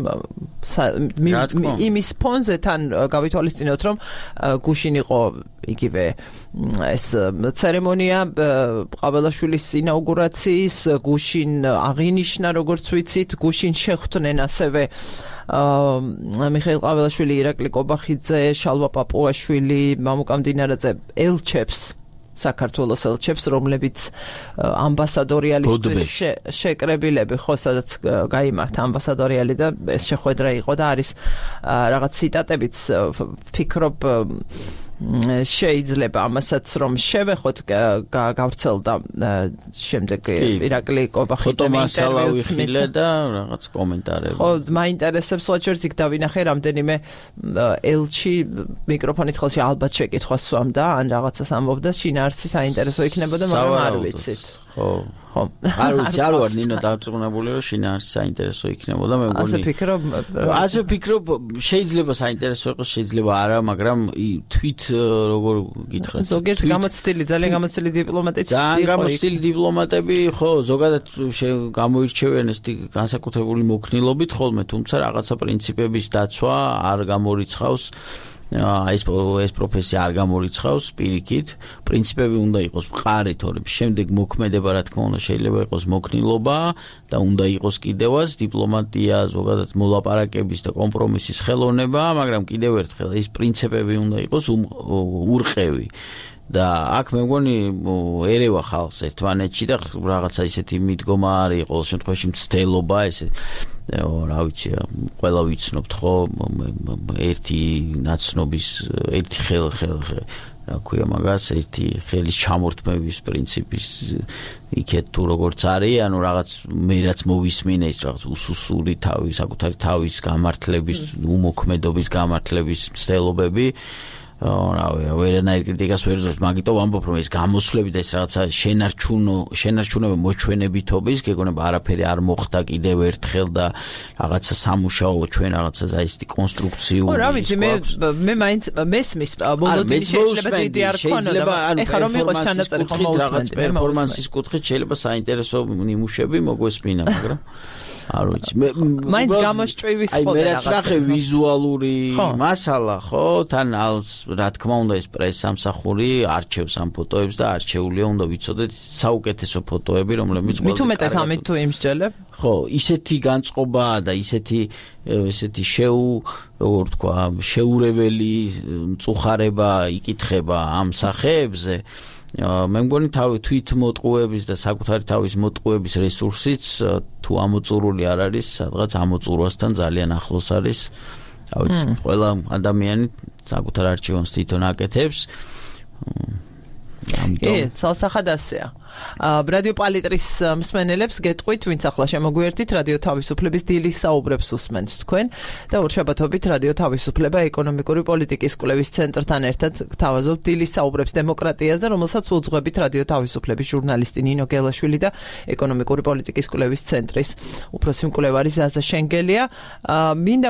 იმის ფონზე თან გავითვალისწინოთ რომ გუშინ იყო იგივე ეს ცერემონია ყაბელაშვილის ინაუგურაციის გუშინ აღინიშნა როგორც ვიცით გუშინ შეხვდნენ ასევე მიხეილ ყაბელაშვილი, ირაკლი კობახიძე, შალვა პაპუაშვილი, მამუკა მდინარაძე ელჩებს საქართველოს ელჩებს, რომლებიც ამბასადორიალისთვის შეკრებილები, ხო, სადაც გაიმართა ამბასადორიალი და ეს შეხვედრა იყო და არის რაღაც ციტატებიც ვფიქრობ შეიძლება ამასაც რომ შევეხოთ გავრცელდა შემდეგ ირაკლი კობახიძემ ინტერვიუს მისცა და რაღაც კომენტარები. ხო, მაინტერესებს ხოჭერს იქ დავინახე რამდენიმე ელჩი მიკროფონით ხელში ალბათ შეკითხვას სვამდა ან რაღაცას ამბობდა შინაარსი საინტერესო იქნებოდა მაგრამ არ ვიცით. ხო. არ ვიცი, არ ვარ ნინო დარწმუნებული რომ შინაარსი საინტერესო იქნებოდა მე მგონი. ასე ვფიქრობ, შეიძლება საინტერესო იყოს, შეიძლება არა, მაგრამ თვით როგორ გითხრათ. ზოგიერთ ძალიან გამოცდილი დიპლომატები ძალიან გამოცდილი დიპლომატები, ხო, ზოგადად გამოირჩევიან ეს განსაკუთრებული მოქნილობით ხოლმე, თუმცა რაღაცა პრინციპების დაცვა არ გამორიცხავს. ეს პროფესია არ გამორიცხავს პირიქით, პრინციპები უნდა იყოს მყარი, თორემ შემდეგ მოქმედება რა თქმა უნდა შეიძლება იყოს მოქნილობა და უნდა იყოს კიდევაც დიპლომატია, ზოგადად მოლაპარაკების და კომპრომისის ხელოვნება, მაგრამ კიდევ ერთხელ ეს პრინციპები უნდა იყოს ურყევი. და აქ მე მგონი ერევა ხალხს ერთმანეთში და რაღაცა ისეთი მიდგომა არის ყოველ შემთხვევაში მცდელობა ესე რა ვიცი ყველა ვიცნობთ ხო ერთი ნაცნობის ერთი ხელ რა ქვია მაგას ერთი ხელის ჩამორთმევის პრინციპის იქეთ თუ როგორც არის ანუ რაღაც მე რაც მოვისმინე ის რაღაც უსუსური თავის საკუთარი თავის გამართლების უმოქმედობის გამართლების მცდელობები ვერანაირ კრიტიკას ვერ ზუსტ მაგიტომ ვამბობ რომ ეს გამოსვლები და ეს რაღაცა შენარჩუნება მოჩვენებითობის გეგონება არაფერი არ მოხდა კიდევ ერთხელ და რაღაცა სამუშაო ჩვენ რაღაცა ზაისტი კონსტრუქციული ხო რა ვიცი მე მაინც მესმის ბოლოდში შეიძლება დიდი არ ქონა ეხლა რომ იყოს ჩანაწერი ხომ მოუსმენდი პერფორმანსის კუთხით შეიძლება საინტერესო ნიმუშები მოგვესმინა მაგრამ არ ვიცი. მაინც გამოშჭვივის ხოლმე რაღაც. აი, მე რაც ნახე ვიზუალური მასალა, ხო, თან რა თქმა უნდა ეს პრესსამსახური არჩევს ამ ფოტოებს და არჩეულია უნდა ვიცოდეთ საუკეთესო ფოტოები, რომლებიც მით უმეტეს ამით თუ იმსჯელებ? ხო, ისეთი განწყობაა და ესეთი როგორ თქვა, შეურეველი მწუხარება იკითხება ამ სახეებზე. მე მგონი თვით მოტყუების და საკუთარი თავის მოტყუების რესურსიც თუ ამოწურული არ არის, სადღაც ამოწურვასთან ძალიან ახლოს არის. ყველა ადამიანი საკუთარ არჩევანს თვითონ აკეთებს. ცალსახად ასეა. რადიო პალიტრის მსმენელებს გეტყვით, ვინც ახლა შემოგვიერთით, რადიო თავისუფლების დილის საუბრებს უსმენთ თქვენ და ორშაბათობით რადიო თავისუფლება ეკონომიკური პოლიტიკის კვლევის ცენტრთან ერთად გთავაზობთ დილის საუბრებს დემოკრატიაზე, რომელსაც უძღვებით რადიო თავისუფლების ჟურნალისტი ნინო გელაშვილი და ეკონომიკური პოლიტიკის კვლევის ცენტრის უფროსი მკვლევარი ზაზა შენგელია. მინდა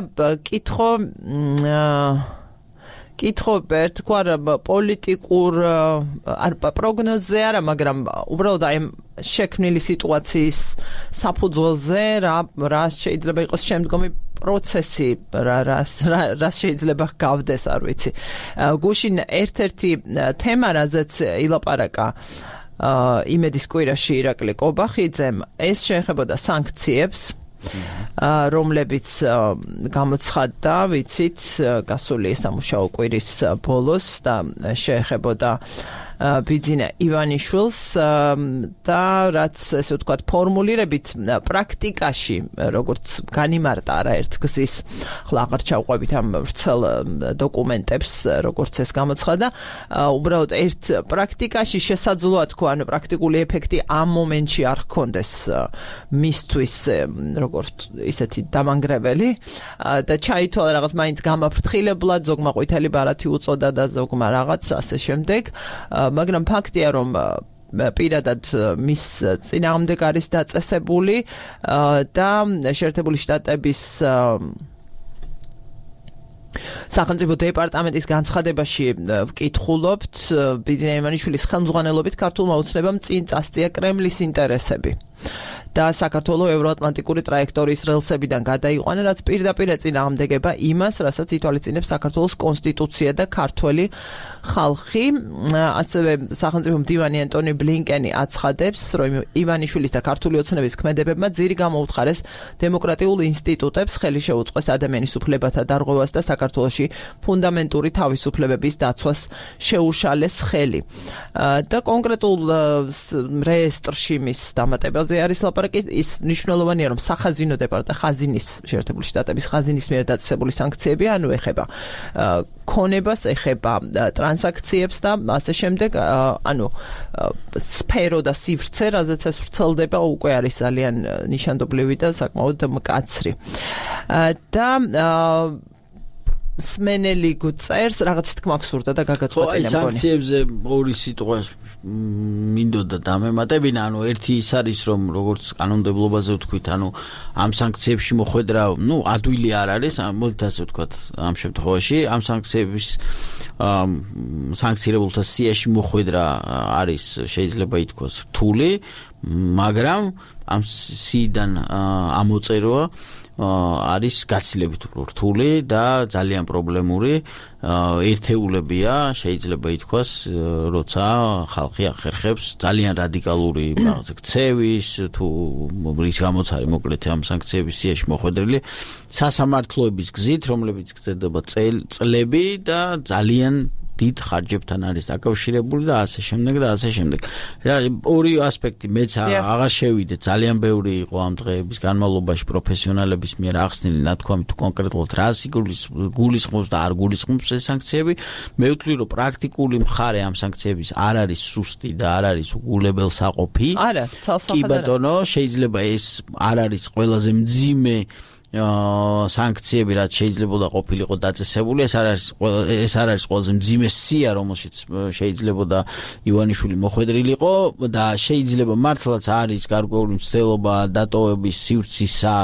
კითხობ ერთგვარ პოლიტიკურ პროგნოზზე არა, მაგრამ უბრალოდ აი შექმნილი სიტუაციის საფუძველზე რა შეიძლება იყოს შემდგომი პროცესი, რა შეიძლება გავდეს, არ ვიცი. გუშინ ერთ-ერთი თემა, რაზეც ილაპარაკა იმედის კვირაში ირაკლი კობახიძემ, ეს შეეხებოდა სანქციებს, რომლებიც გამოცხადდა, ვიცით, გასული სამუშაო კვირის ბოლოს და შეეხებოდა ბიძინა ივანიშვილს და რაც ესე ვთქვათ ფორმულირებით პრაქტიკაში როგორც განიმარტა არაერთგზის ხლა აღარ ჩავყვებით ამ ვრცელ დოკუმენტებს როგორც ეს გამოცხადა უბრალოდ ერთ პრაქტიკაში შესაძლოა თქვა ანუ პრაქტიკული ეფექტი ამ მომენტში არ ჰქონდეს მისთვის როგორც ისეთი დამანგრეველი და ჩაითვალა რაღაც მაინც გამაფრთხილებლად ზოგმა ყვითელი ბარათი უწოდა და ზოგმა რაღაც ასე შემდეგ მაგრამ ფაქტია რომ პირადად მის წინააღმდეგ არის დაწესებული და შეერთებული შტატების სახელმწიფო დეპარტამენტის განცხადებაში ვკითხულობთ ბიძინა ივანიშვილის ხელმძღვანელობით ქართულმა ოცნებამ წინ წასწია კრემლის ინტერესები და საქართველოს ევროატლანტიკური ტრაექტორიის რელსებიდან გადაიყვანა, რაც პირდაპირ წინააღმდეგება იმას, რასაც ითვალისწინებს საქართველოს კონსტიტუცია და ქართველი ხალხი. ასევე სახელმწიფო მდივანი ანტონი ბლინკენი აცხადებს, რომ ივანიშვილის და ქართული ოცნების ქმედებებმა ძირი გამოუთხარეს დემოკრატიულ ინსტიტუტებს, ხელი შეუწყეს ადამიანის უფლებათა დარღვევას და საქართველოში ფუნდამენტური თავისუფლებების დაცვას შეუშალეს ხელი. და კონკრეტულ რეესტრში მის დამატებაზე არის ის ნიშნულოვანია, რომ სახაზინო ხაზინის შეერთებული შტატების ხაზინის მიერ დაწესებული სანქციები ანუ ეხება ქონებას, ეხება ტრანზაქციებს და ასე შემდეგ, ანუ სფერო და სივრცე, რაზეც ეს ვრცელდება, უკვე არის ძალიან ნიშანდობლივი და საკმაოდ მკაცრი. და სმენელი გწერს რაღაც თქმა გსურდა და გაგაწყვეტინა მგონი. აი სანქციებზე ორი სიტყვა მინდოდა დამემატებინა, ანუ ერთი ის არის რომ როგორც კანონმდებლობაზე ვთქვით, ანუ ამ სანქციებში მოხვედრა, ადვილი არ არის, მოდით ასე ვთქვათ, ამ შემთხვევაში ამ სანქცირებულთა სიაში მოხვედრა არის შეიძლება ითქვას რთული, მაგრამ ამ სიიდან ამოწერვა არის გაცილებით რთული და ძალიან პრობლემური ერთეულებია, შეიძლება ითქვას, როცა ხალხი ახერხებს ძალიან რადიკალური ქცევის თუ რის გამოც არის მოკლედ ამ სანქციების სიაში მოხვედრილი სასამართლოების გზით, რომლებიც გრძელდება წლები და ძალიან დიდ ხარჯებთან არის დაკავშირებული და ასე შემდეგ და ასე შემდეგ. ორი ასპექტი მეც აღარ შევიდე, ძალიან ბევრი იყო ამ დღეების განმავლობაში პროფესიონალების მიერ ახსნილი ნათქვამი თუ კონკრეტულად რა გულისხმობს და არ გულისხმობს ეს სანქციები. მე ვთვლი, რომ პრაქტიკული მხარე ამ სანქციების არ არის სუსტი და არ არის უგულებელსაყოფი. არა, ცალსახად კი ბატონო, შეიძლება ეს არ არის ყველაზე მძიმე სანქციები, რაც შეიძლება ყოფილიყო დაწესებული, ეს არ არის ყველაზე მძიმე სია, რომელშიც შეიძლება ივანიშვილი მოხვედრილიყო და შეიძლება მართლაც არის გარკვეული მცდელობა დატოვების სივრცისა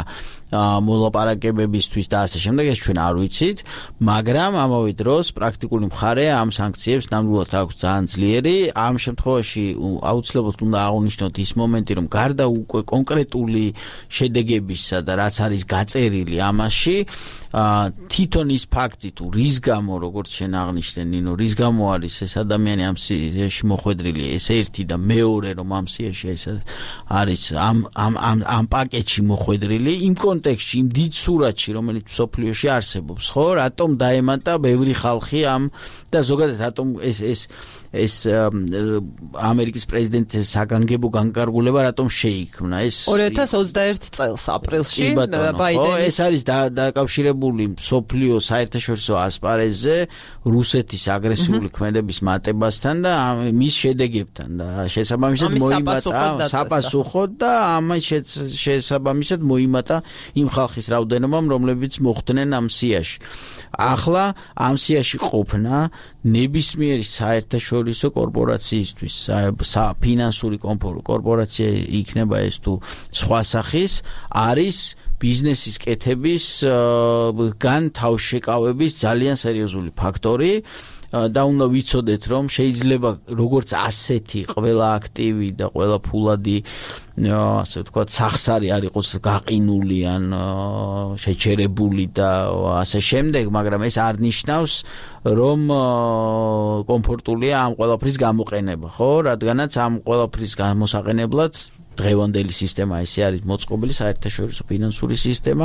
მოლაპარაკებებისთვის და ასე შემდეგ ეს ჩვენ არ ვიცით, მაგრამ ამავე დროს პრაქტიკული მხარე ამ სანქციებს ნამდვილად აქვს ძალიან ძლიერი. ამ შემთხვევაში აუცილებლად უნდა აღვნიშნოთ ის მომენტი, რომ გარდა უკვე კონკრეტული შედეგებისა და რაც არის გაწერილი ამაში, თვითონ ის ფაქტი თუ რის გამო, როგორც შენ აღნიშნე, ნინო, რის გამო არის ეს ადამიანი ამ სიაში მოხვედრილი, ეს ერთი და მეორე, რომ ამ სიაში ეს არის ამ პაკეტში მოხვედრილი, იმ კონტექსტში, იმ დიდ სურათში, რომელიც მსოფლიოში არსებობს, ხო, რატომ დაემატა ბევრი ხალხი ამ და ზოგადად რატომ ეს ამერიკის პრეზიდენტის საგანგებო განკარგულება რატომ შეიქმნა ეს 2021 წელს აპრილში ბაიდენის ეს არის დაკავშირებული მსოფლიო საერთაშორისო ასპარეზზე რუსეთის აგრესიული ქმედების მატებასთან და მის შედეგებთან და შესაბამისად მოიმატა საპასუხოდ და ამის შესაბამისად მოიმატა იმ ხალხის რაოდენობამ, რომლებიც მოხვდნენ ამ სიაში. ახლა ამ სიაში ყოფნა ნებისმიერი საერთაშორისო კორპორაციისთვის, ფინანსური კორპორაცია იქნება ეს თუ სხვა სახის, არის ბიზნესის კეთების გან თავშეკავების ძალიან სერიოზული ფაქტორი. და უნდა ვიცოდეთ, რომ შეიძლება როგორც ასეთი ყველა აქტივი და ყველა ფულადი ასე ვთქვათ სახსარი არ იყოს გაყინული ან შეჩერებული და ასე შემდეგ, მაგრამ ეს არ ნიშნავს, რომ კომფორტულია ამ ყველაფრის გამოყენება, ხო? რადგანაც ამ ყველაფრის გამოსაყენებლად დღევანდელი სისტემა ესე არის მოწყობილი საერთაშორისო ფინანსური სისტემა.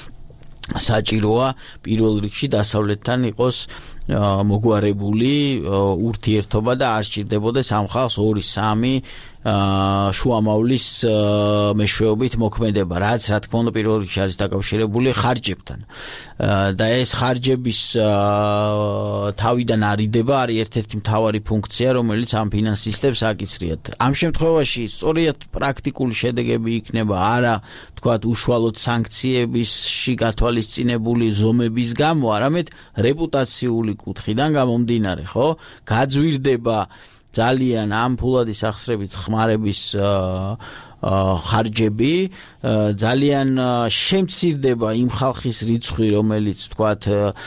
საჭიროა პირველ რიგში დასავლეთთან იყოს მოგვარებული ურთიერთობა და არ სჭირდებოდეს ამ ხალხს 2-3 შუამავლის მეშვეობით მოქმედება, რაც რა თქმა უნდა პირველ რიგში არის დაკავშირებული ხარჯებთან. და ეს ხარჯების თავიდან არიდება არის ერთ-ერთი მთავარი ფუნქცია, რომელიც ამ ფინანს სისტემას აკიცრიათ. ამ შემთხვევაში სწორედ პრაქტიკული შედეგები იქნება არა თქვათ უშუალოდ სანქციებისში გათვალისწინებული ზომების გამო, არამედ რეპუტაციული კუთხიდან გამომდინარე, ხო? გაძვირდება ძალიან ამ ფულადი სახსრებით ხმარების ხარჯები, ძალიან შემცირდება იმ ხალხის რიცხვი, რომელიც თქვათ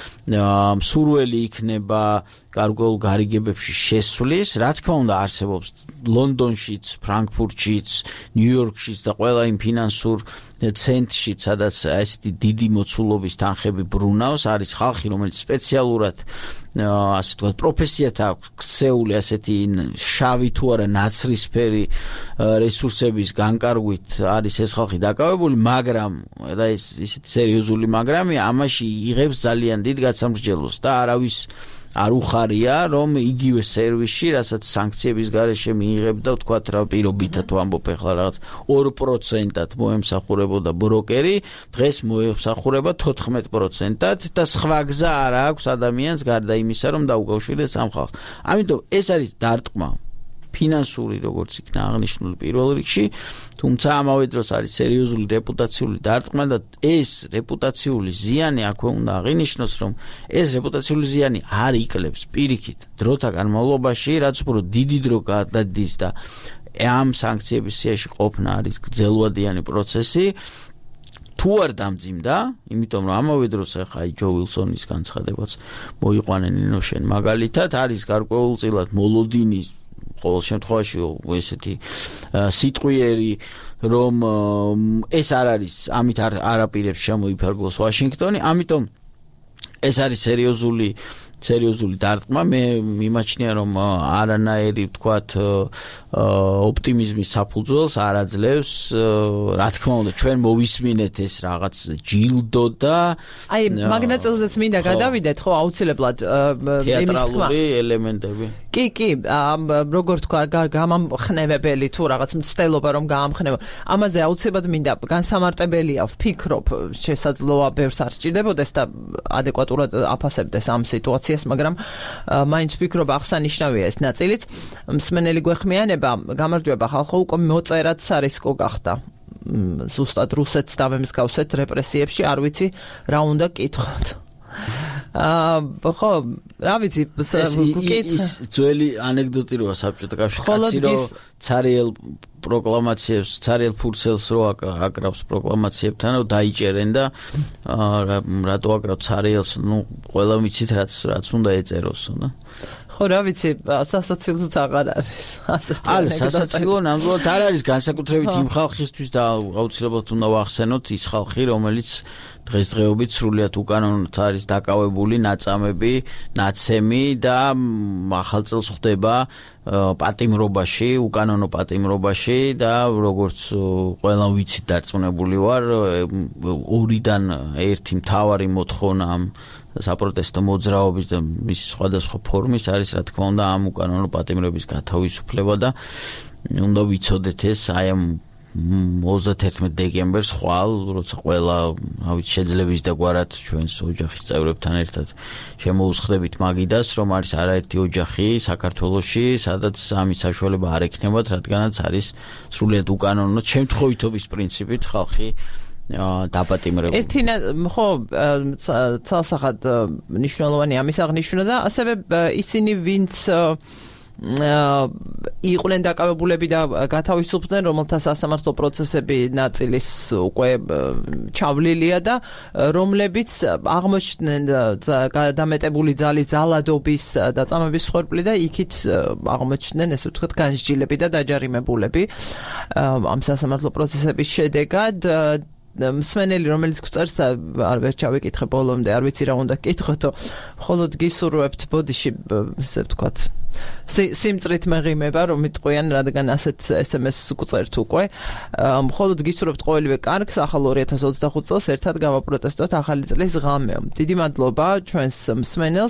მსურველი იქნება გარკვეულ გარიგებებში შესვლის. რა თქმა უნდა არსებობს ლონდონშიც, ფრანკფურტშიც, ნიუ-იორკშიც და ყველა იმ ფინანსურ ცენტრშიც, სადაც ესეთი დიდი მოცულობის თანხები ბრუნავს, არის ხალხი, რომელიც სპეციალურად ასე ვთქვათ პროფესიად აქვს ქცეული ასეთი შავი თუ არა ნაცრისფერი რესურსების განკარგვით არის ეს ხალხი დაკავებული, მაგრამ და ეს ისეთი სერიოზული მაგრამია, ამაში იღებს ძალიან დიდ გაცამსჯელოს და არავის არ უხარია, რომ იგივე სერვისში, რასაც სანქციების გარეშე მიიღებდა, თქვათ რა პირობითად ვამბობ ახლა რაღაც 2%-ად მოემსახურებოდა ბროკერი, დღეს მოემსახურება 14%-ად და სხვა გზა არ აქვს ადამიანს გარდა იმისა, რომ დაუკავშირდეს ამ ხალხს. ამიტომ ეს არის დარტყმა ფინანსური, როგორც იქნა აღნიშნული პირველ რიგში, თუმცა ამავე დროს არის სერიოზული რეპუტაციული დარტყმა და ეს რეპუტაციული ზიანი აქვე უნდა აღინიშნოს, რომ ეს რეპუტაციული ზიანი არ იკლებს პირიქით დროთა განმავლობაში, რაც უფრო დიდი დრო გადადის და ამ სანქციების სიაში ყოფნა არის გრძელვადიანი პროცესი. თუ არ დამძიმდა, იმიტომ რომ ამავე დროს ახლა ჯო ვილსონის განცხადებაც მოიყვანენ ნინოშენ მაგალითად, არის გარკვეულწილად მოლოდინის ყოველ შემთხვევაში ესეთი სიტყვიერი, რომ ეს არ არის, ამით არ აპირებს შემოიფარგლოს ვაშინგტონი, ამიტომ ეს არის სერიოზული დარტყმა. მე მიმაჩნია, რომ არანაირი ვთქვათ ოპტიმიზმის საფუძველს არ აძლევს. რა თქმა უნდა, ჩვენ მოვისმინეთ ეს რაღაც ჯილდო და აი მაგნაწილზეც მინდა გადავიდეთ, ხო, აუცილებლად თეატრალური ელემენტები. კი, როგორ თქვა, გამამხნევებელი თუ რაღაც მცდელობა რომ გაამხნევა. ამაზე აუცილებლად მინდა განსამარტებელია, ვფიქრობ, შესაძლოა ბევრს არ სჭირდებოდეს და ადეკვატურად აფასებდეს ამ სიტუაციას, მაგრამ მაინც ვფიქრობ აღსანიშნავია ეს ნაწილიც. მსმენელი გვეხმიანება, გამარჯვება ხალხო, უკვე მოწერად სარისკო გახდა. ზუსტად რუსეთს დამემსგავსეთ რეპრესიებში, არ ვიცი რა უნდა კითხოთ. ხო, რა ვიცი, ის ძველი ანეკდოტი როა საბჭოთა კავშირში, რომ ცარიელ პროკლამაციებს, ცარიელ ფურცელს რო აკრავს პროკლამაციებთან, რომ დაიჭერენ და რატო აკრავთ ცარიელს, ყველა ვიცით რაც უნდა ეწეროსო, და ხო, რა ვიცი, სასაცილოც აღარ არის. სასაცილო ნამდვილად არ არის განსაკუთრებით იმ ხალხისთვის და აუცილებლად უნდა ვახსენოთ ის ხალხი, რომელიც დღესდღეობით სრულიად უკანონოდ არის დაკავებული ნაწამები, ნაცემი და ახალ წელს ხდება პატიმრობაში, უკანონო პატიმრობაში და როგორც ყველა ვიცით დარწმუნებული ვარ, ორიდან ერთი მთავარი მოთხოვნა ამ საპროტესტო მოძრაობის და მის სხვადასხვა ფორმის არის, რა თქმა უნდა, ამ უკანონო პატიმრების გათავისუფლება და უნდა ვიცოდეთ ეს აი ამ 31 დეკემბერს ხვალ, როცა ყველა, რა ვიცი, შეძლების და გვარად ჩვენს ოჯახის წევრებთან ერთად შემოუსხდებით მაგიდას, რომ არის არაერთი ოჯახი საქართველოში, სადაც ამის საშუალება არ ექნებათ, რადგანაც არის სრულიად უკანონო შემთხვევითობის პრინციპით ხალხი დაპატიმრებული. ერთი ხო, ცალსახად მნიშვნელოვანი ამის აღნიშვნა და ასევე ისინი, ვინც იყვნენ დაკავებულები და გათავისუფლდნენ, რომელთა სასამართლო პროცესები ნაწილის უკვე ჩავლილია და რომლებიც აღმოჩნდნენ დამეტებული ძალის ძალადობის და წამების მსხვერპლი და იქით აღმოჩნდნენ, ესე ვთქვათ, განსჯილები და დაჯარიმებულები ამ სასამართლო პროცესების შედეგად. მსმენელი, რომელიც გვწერს, ვერ ჩავიკითხე ბოლომდე, არ ვიცი რა უნდა გკითხოთო, მხოლოდ გისურვებთ ბოდიში, ესე ვთქვათ, სიმწრით მეღიმება, რომ იტყვიან, რადგან ასეთ SMS-ს გვწერთ უკვე. მხოლოდ გისურვებთ ყოველივე კარგს, ახალ 2025 წელს ერთად გავაპროტესტოთ ახალი წლის ღამე. დიდი მადლობა ჩვენს მსმენელს.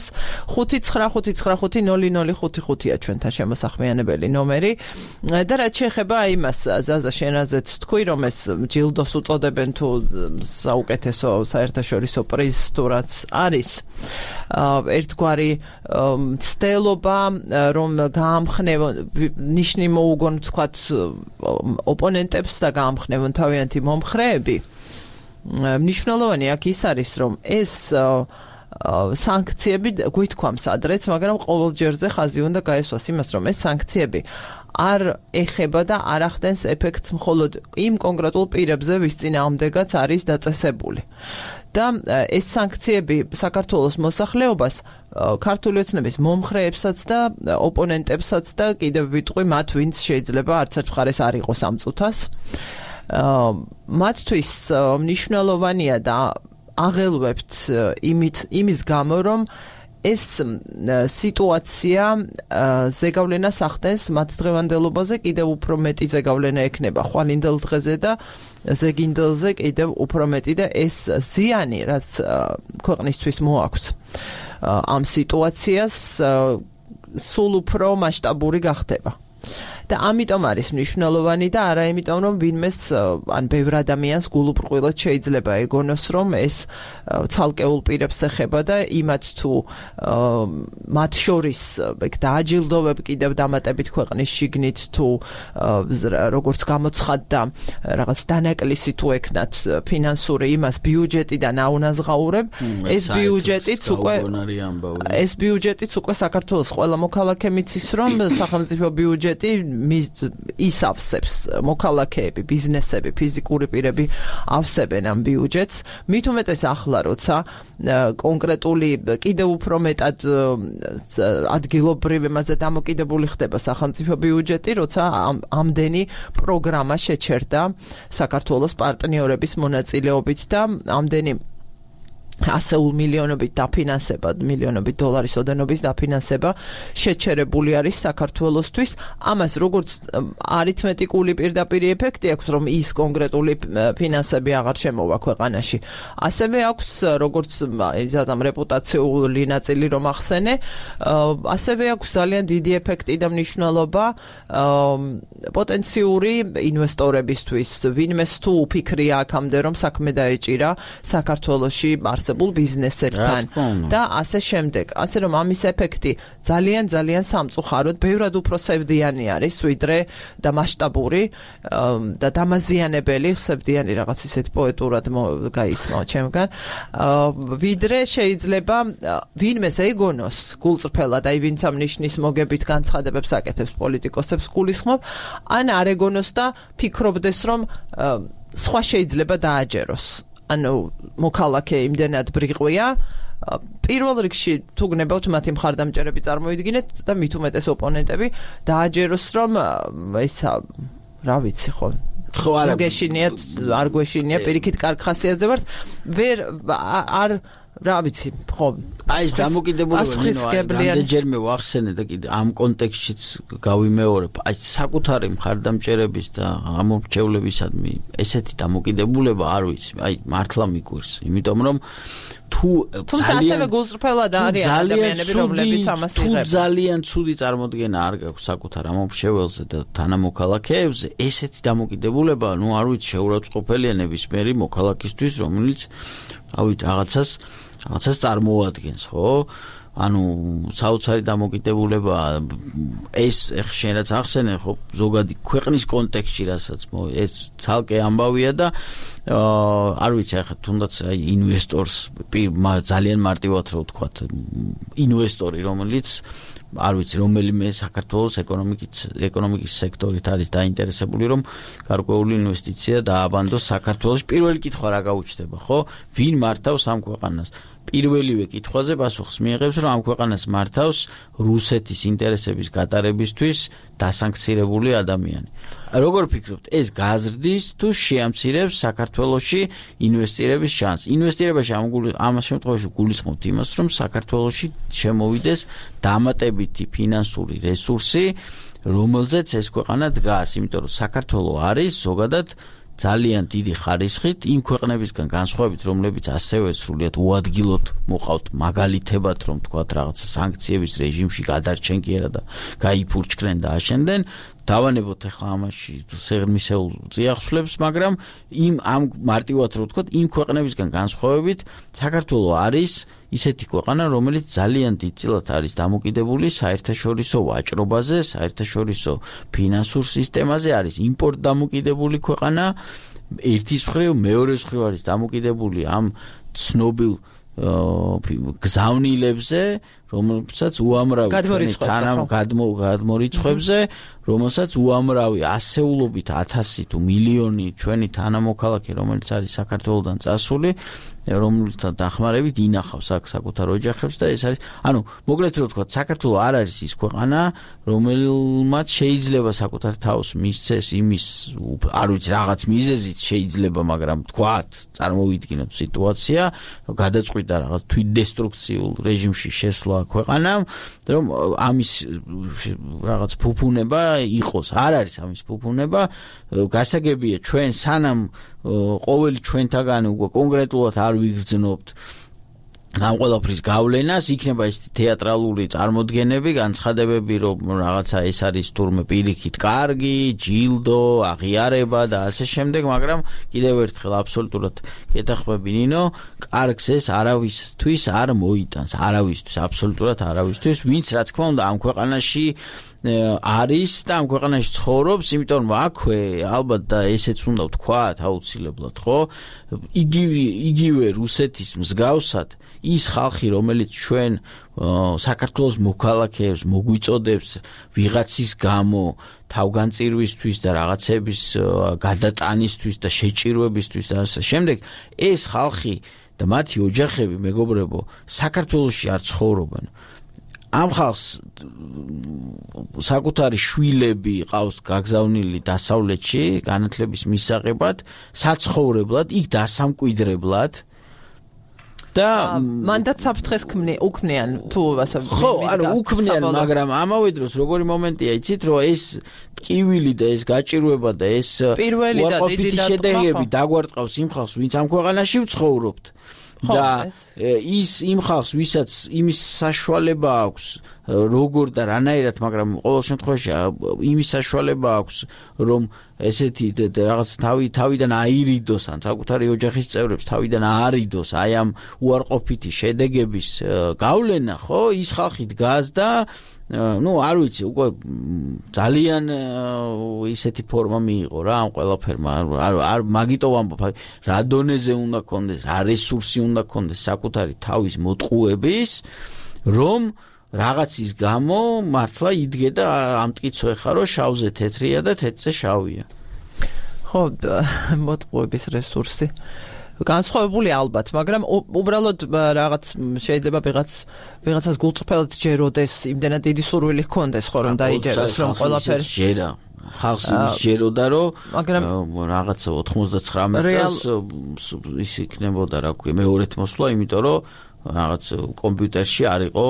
595500555-ია ჩვენთან შემოსახმიანებელი ნომერი. და რაც შეეხება იმას, ზაზა, შენაზეც თქვი, რომ ეს ჯილდოს უწოდებენ თუ საუკეთესო საერთაშორისო პრიზს თუ რაც არის. ერთგვარი ცდელობა, რომ გაამხნევონ, ნიშნი მოუგონ, თქვათ, ოპონენტებს და გაამხნევონ თავიანთი მომხრეები. მნიშვნელოვანი აქ ის არის, რომ ეს სანქციები გვითქვამს ადრეც, მაგრამ ყოველ ჯერზე ხაზი უნდა გაესვას იმას, რომ ეს სანქციები არ ეხება და არ ახდენს ეფექტს მხოლოდ იმ კონკრეტულ პირებზე, ვის წინააღმდეგაც არის დაწესებული. და ეს სანქციები საქართველოს მოსახლეობას, ქართული ოცნების მომხრეებსაც და ოპონენტებსაც და კიდევ ვიტყვი მათ, ვინც შეიძლება არც ერთ მხარეს არ იყოს ამ წუთას. მათთვის მნიშვნელოვანია და აღელვებთ იმის გამო, რომ ეს სიტუაცია ზეგავლენას ახდენს მათ დღევანდელობაზე, კიდევ უფრო მეტი ზეგავლენა ექნება ხვალინდელ დღეზე და ზეგინდელზე კიდევ უფრო მეტი და ეს ზიანი, რაც ქვეყნისთვის მოაქვს ამ სიტუაციას, სულ უფრო მასშტაბური გახდება. და ამიტომ არის მნიშვნელოვანი და არა იმიტომ, რომ ვინმეს ან ბევრ ადამიანს გულუბრყვილად შეიძლება ეგონოს, რომ ეს ცალკეულ პირებს ეხება და იმათ თუ მათ შორის დააჯილდოვებ კიდევ დამატებით ქვეყნის შიგნით თუ როგორც გამოცხადდა რაღაც დანაკლისი თუ ექნათ ფინანსური იმას ბიუჯეტიდან აუნაზღაურებ, ეს ბიუჯეტიც უკვე საქართველოს ყველა მოქალაქე მიცის, რომ სახელმწიფო ბიუჯეტი ის ავსებს, მოქალაქეები, ბიზნესები, ფიზიკური პირები ავსებენ ამ ბიუჯეტს. მით უმეტეს ახლა, როცა კონკრეტული კიდევ უფრო მეტად ადგილობრივ იმაზე დამოკიდებული ხდება სახელმწიფო ბიუჯეტი, როცა ამდენი პროგრამა შეჩერდა საქართველოს პარტნიორების მონაწილეობით და ამდენი 100 მილიონობით დაფინანსება, მილიონობით დოლარის ოდენობის დაფინანსება შეჩერებული არის საქართველოსთვის. ამას როგორც არითმეტიკული პირდაპირ ეფექტი აქვს, რომ ის კონკრეტული ფინანსები აღარ შემოვა ქვეყანაში. ასევე აქვს, როგორც იზადამ რეპუტაციული ნაწილი რომ ახსენე, ასევე აქვს ძალიან დიდი ეფექტი და მნიშვნელობა პოტენციური ინვესტორებისთვის. ვინმეს თუ უფიქრია აქამდე, რომ საქმე დაეჭირა საქართველოში არსებულ ბიზნესებთან და ასე შემდეგ. ასე რომ ამის ეფექტი ძალიან სამწუხაროდ ბევრად უფრო სევდიანი არის ვიდრე და მასშტაბური და დამაზიანებელი სევდიანი რაღაც ისეთ პოეტურად გაისმო ჩემგან ვიდრე შეიძლება ვინმეს ეგონოს გულწრფელად აი ვინც ამ ნიშნის მოგებით განცხადებებს აკეთებს პოლიტიკოსებს გულისხმობ ან არ ეგონოს და ფიქრობდეს რომ სხვა შეიძლება დააჯეროს ანუ მოქალაქე იმდენად ბრიყვია პირველ რიგში თუ გნებავთ მათი მხარდამჭერები წარმოიდგინეთ და მით უმეტეს ოპონენტები დააჯეროს რომ ისა რა ვიცი ხო არ გვეშინია პირიქით კარგ ხასიათზე ვართ ვერ არ რა ვიცი ხო აი ეს დამოკიდებულება რამდენჯერმე ვახსენე და კიდე ამ კონტექსტშიც გავიმეორებ აი საკუთარი მხარდამჭერების და ამორჩევლებისადმი ესეთი დამოკიდებულება არ ვიცი აი მართლა მიგვირს იმიტომ რომ თუ ასევე გულწრფელად არის ადამიანები რომლებიც ამას იღებენ თუ ძალიან ცუდი წარმოდგენა არ გაქვს საკუთარ ამორჩეველზე და თანამოქალაქეებზე ესეთი დამოკიდებულება ნუ არ ვიცი შეურაცხყოფელია ნებისმიერი მოქალაქისთვის რომელიც ავით რაღაცას წარმოადგენს ხო ანუ საოცარი დამოკიდებულება ეს შენაც ახსენე ხო ზოგადი ქვეყნის კონტექსტში რასაც ეს ცალკე ამბავია და არ ვიცი ახლა თუნდაც აი ინვესტორს ძალიან მარტივად რო ვთქვათ ინვესტორი რომელიც არ ვიცი რომელიმე საქართველოს ეკონომიკის სექტორით არის დაინტერესებული რომ გარკვეული ინვესტიცია დააბანდოს საქართველოს პირველი კითხვა რა გაუჩნდება ხო ვინ მართავს ამ ქვეყანას პირველივე კითხვაზე პასუხს მიიღებს რომ ამ ქვეყანას მართავს რუსეთის ინტერესების გატარებისთვის დასანქცირებული ადამიანი როგორ ფიქრობთ ეს გაზრდის თუ შეამცირებს საქართველოში ინვესტირების შანსს ინვესტირებაში ამ შემთხვევაში გულისხმობთ იმას რომ საქართველოში შემოვიდეს დამატებითი ფინანსური რესურსი რომელზეც ეს ქვეყანა დგას იმიტომ რომ საქართველო არის ზოგადად ძალიან დიდი ხარისხით იმ ქვეყნებისგან განსხვავებით რომლებიც ასევე სრულიად უადგილოდ მოყავთ მაგალითებად რომ თქვათ რაღაცა სანქციების რეჟიმში გადარჩენ კი არა და გაიფურჩქნენ და აშენდნენ დავანებოთ ახლა ამაში სიღრმისეულ წიაღსვლებს მაგრამ ამ მარტივად რო ვთქვათ იმ ქვეყნებისგან განსხვავებით საქართველო არის ისეთი ქვეყანა რომელიც ძალიან დიდწილად არის დამოკიდებული საერთაშორისო ვაჭრობაზე საერთაშორისო ფინანსურ სისტემაზე არის იმპორტ დამოკიდებული ქვეყანა ერთის მხრივ მეორეს მხრივ არის დამოკიდებული ამ ცნობილ გზავნილებზე რომელსაც უამრავი გადმორიცხვებზე რომელსაც უამრავი ასეულობით 1000 თუ მილიონი ჩვენი თანამოქალაქე რომელიც არის საქართველოდან წასული რომელთა დახმარებით ინახავს აქ საკუთარ ოჯახებს და ეს არის ანუ მოკლედ რო ვთქვათ საქართველო არ არის ის ქვეყანა რომელმაც შეიძლება საკუთარ თავს მისცეს იმის არ ვიცი რაღაც მიზეზით შეიძლება მაგრამ ვთქვათ წარმოვიდგინოთ სიტუაცია გადაწყვიტა რაღაც თვითდესტრუქციულ რეჟიმში შესვლა ქვეყანამ რომ ამის რაღაც ფუფუნება იყოს არ არის ამის ფუფუნება გასაგებია ჩვენ სანამ ყოველი ჩვენთაგანი უკვე კონკრეტულად არ ვიგრძნობთ ამ ყველაფრის გავლენას იქნება ეს თეატრალური წარმოდგენები განცხადებები რომ რაღაცა ეს არის თურმე პირიქით კარგი ჯილდო აღიარება და ასე შემდეგ მაგრამ კიდევ ერთხელ აბსოლუტურად გეთახმები ნინო კარგს ეს არავისთვის არ მოიტანს არავისთვის აბსოლუტურად არავისთვის ვინც რა თქმა უნდა ამ ქვეყანაში არის და ამ ქვეყანაში ცხოვრობს, იმიტომ რომ აქვე ალბათ და ესეც უნდა ვთქვათ აუცილებლად, ხო? იგივე რუსეთის მსგავსად ის ხალხი, რომელიც ჩვენ საქართველოს მოქალაქეებს მოგვიწოდებს ვიღაცის გამო თავგანწირვისთვის და რაღაცების გადატანისთვის და შეჭირვებისთვის და ასე შემდეგ, ეს ხალხი და მათი ოჯახები, მეგობრებო, საქართველოში არ ცხოვრობენ. ამ ხალხს საკუთარი შვილები ყავს გაგზავნილი დასავლეთში განათლების მისაღებად, საცხოვრებლად, იქ დასამკვიდრებლად და მანდაც საფრთხეს უქმნიან თუ ასე ხო, ანუ უქმნიან, მაგრამ ამავე დროს როგორი მომენტია, იცით, რომ ეს ტკივილი და ეს გაჭირვება და ეს პირველი და დიდი შედეგები დაგვარტყავს იმ ხალხს, ვინც ამ ქვეყანაში ვცხოვრობთ. და ის იმ ხალხს, ვისაც იმის საშუალება აქვს, როგორ და რანაირად, მაგრამ ყოველ შემთხვევაში იმის საშუალება აქვს, რომ ესეთი რაღაც თავიდან აირიდოს ან საკუთარი ოჯახის წევრებს თავიდან აარიდოს აი ამ უარყოფითი შედეგების გავლენა, ხო, ის ხალხი დგას და არ ვიცი, უკვე ძალიან ისეთი ფორმა მიიღო რა ამ ყველაფერმა, არ მაგიტო ვამბობ, რა დონეზე უნდა კონდეს, რა რესურსი უნდა კონდეს საკუთარი თავის მოტყუების, რომ რაღაცის გამო მართლა იდგე და ამტკიცო ეხა რომ შავზე თეთრია და თეთრზე შავია. ხო, მოტყუების რესურსი განსხვავებული ალბათ, მაგრამ უბრალოდ რაღაც შეიძლება ვიღაცას გულწრფელად ჯეროდეს, იმდენად დიდი სურვილი ჰქონდეს, ხო, რომ დაიჯეროს, რომ ყველაფერი ჯერა. ხალხს იმის ჯეროდა, რომ რაღაცა 99 წელს ის იქნებოდა, რა ქვია, მეორეთ მოსვლა, იმიტომ რომ რაღაც კომპიუტერში არ იყო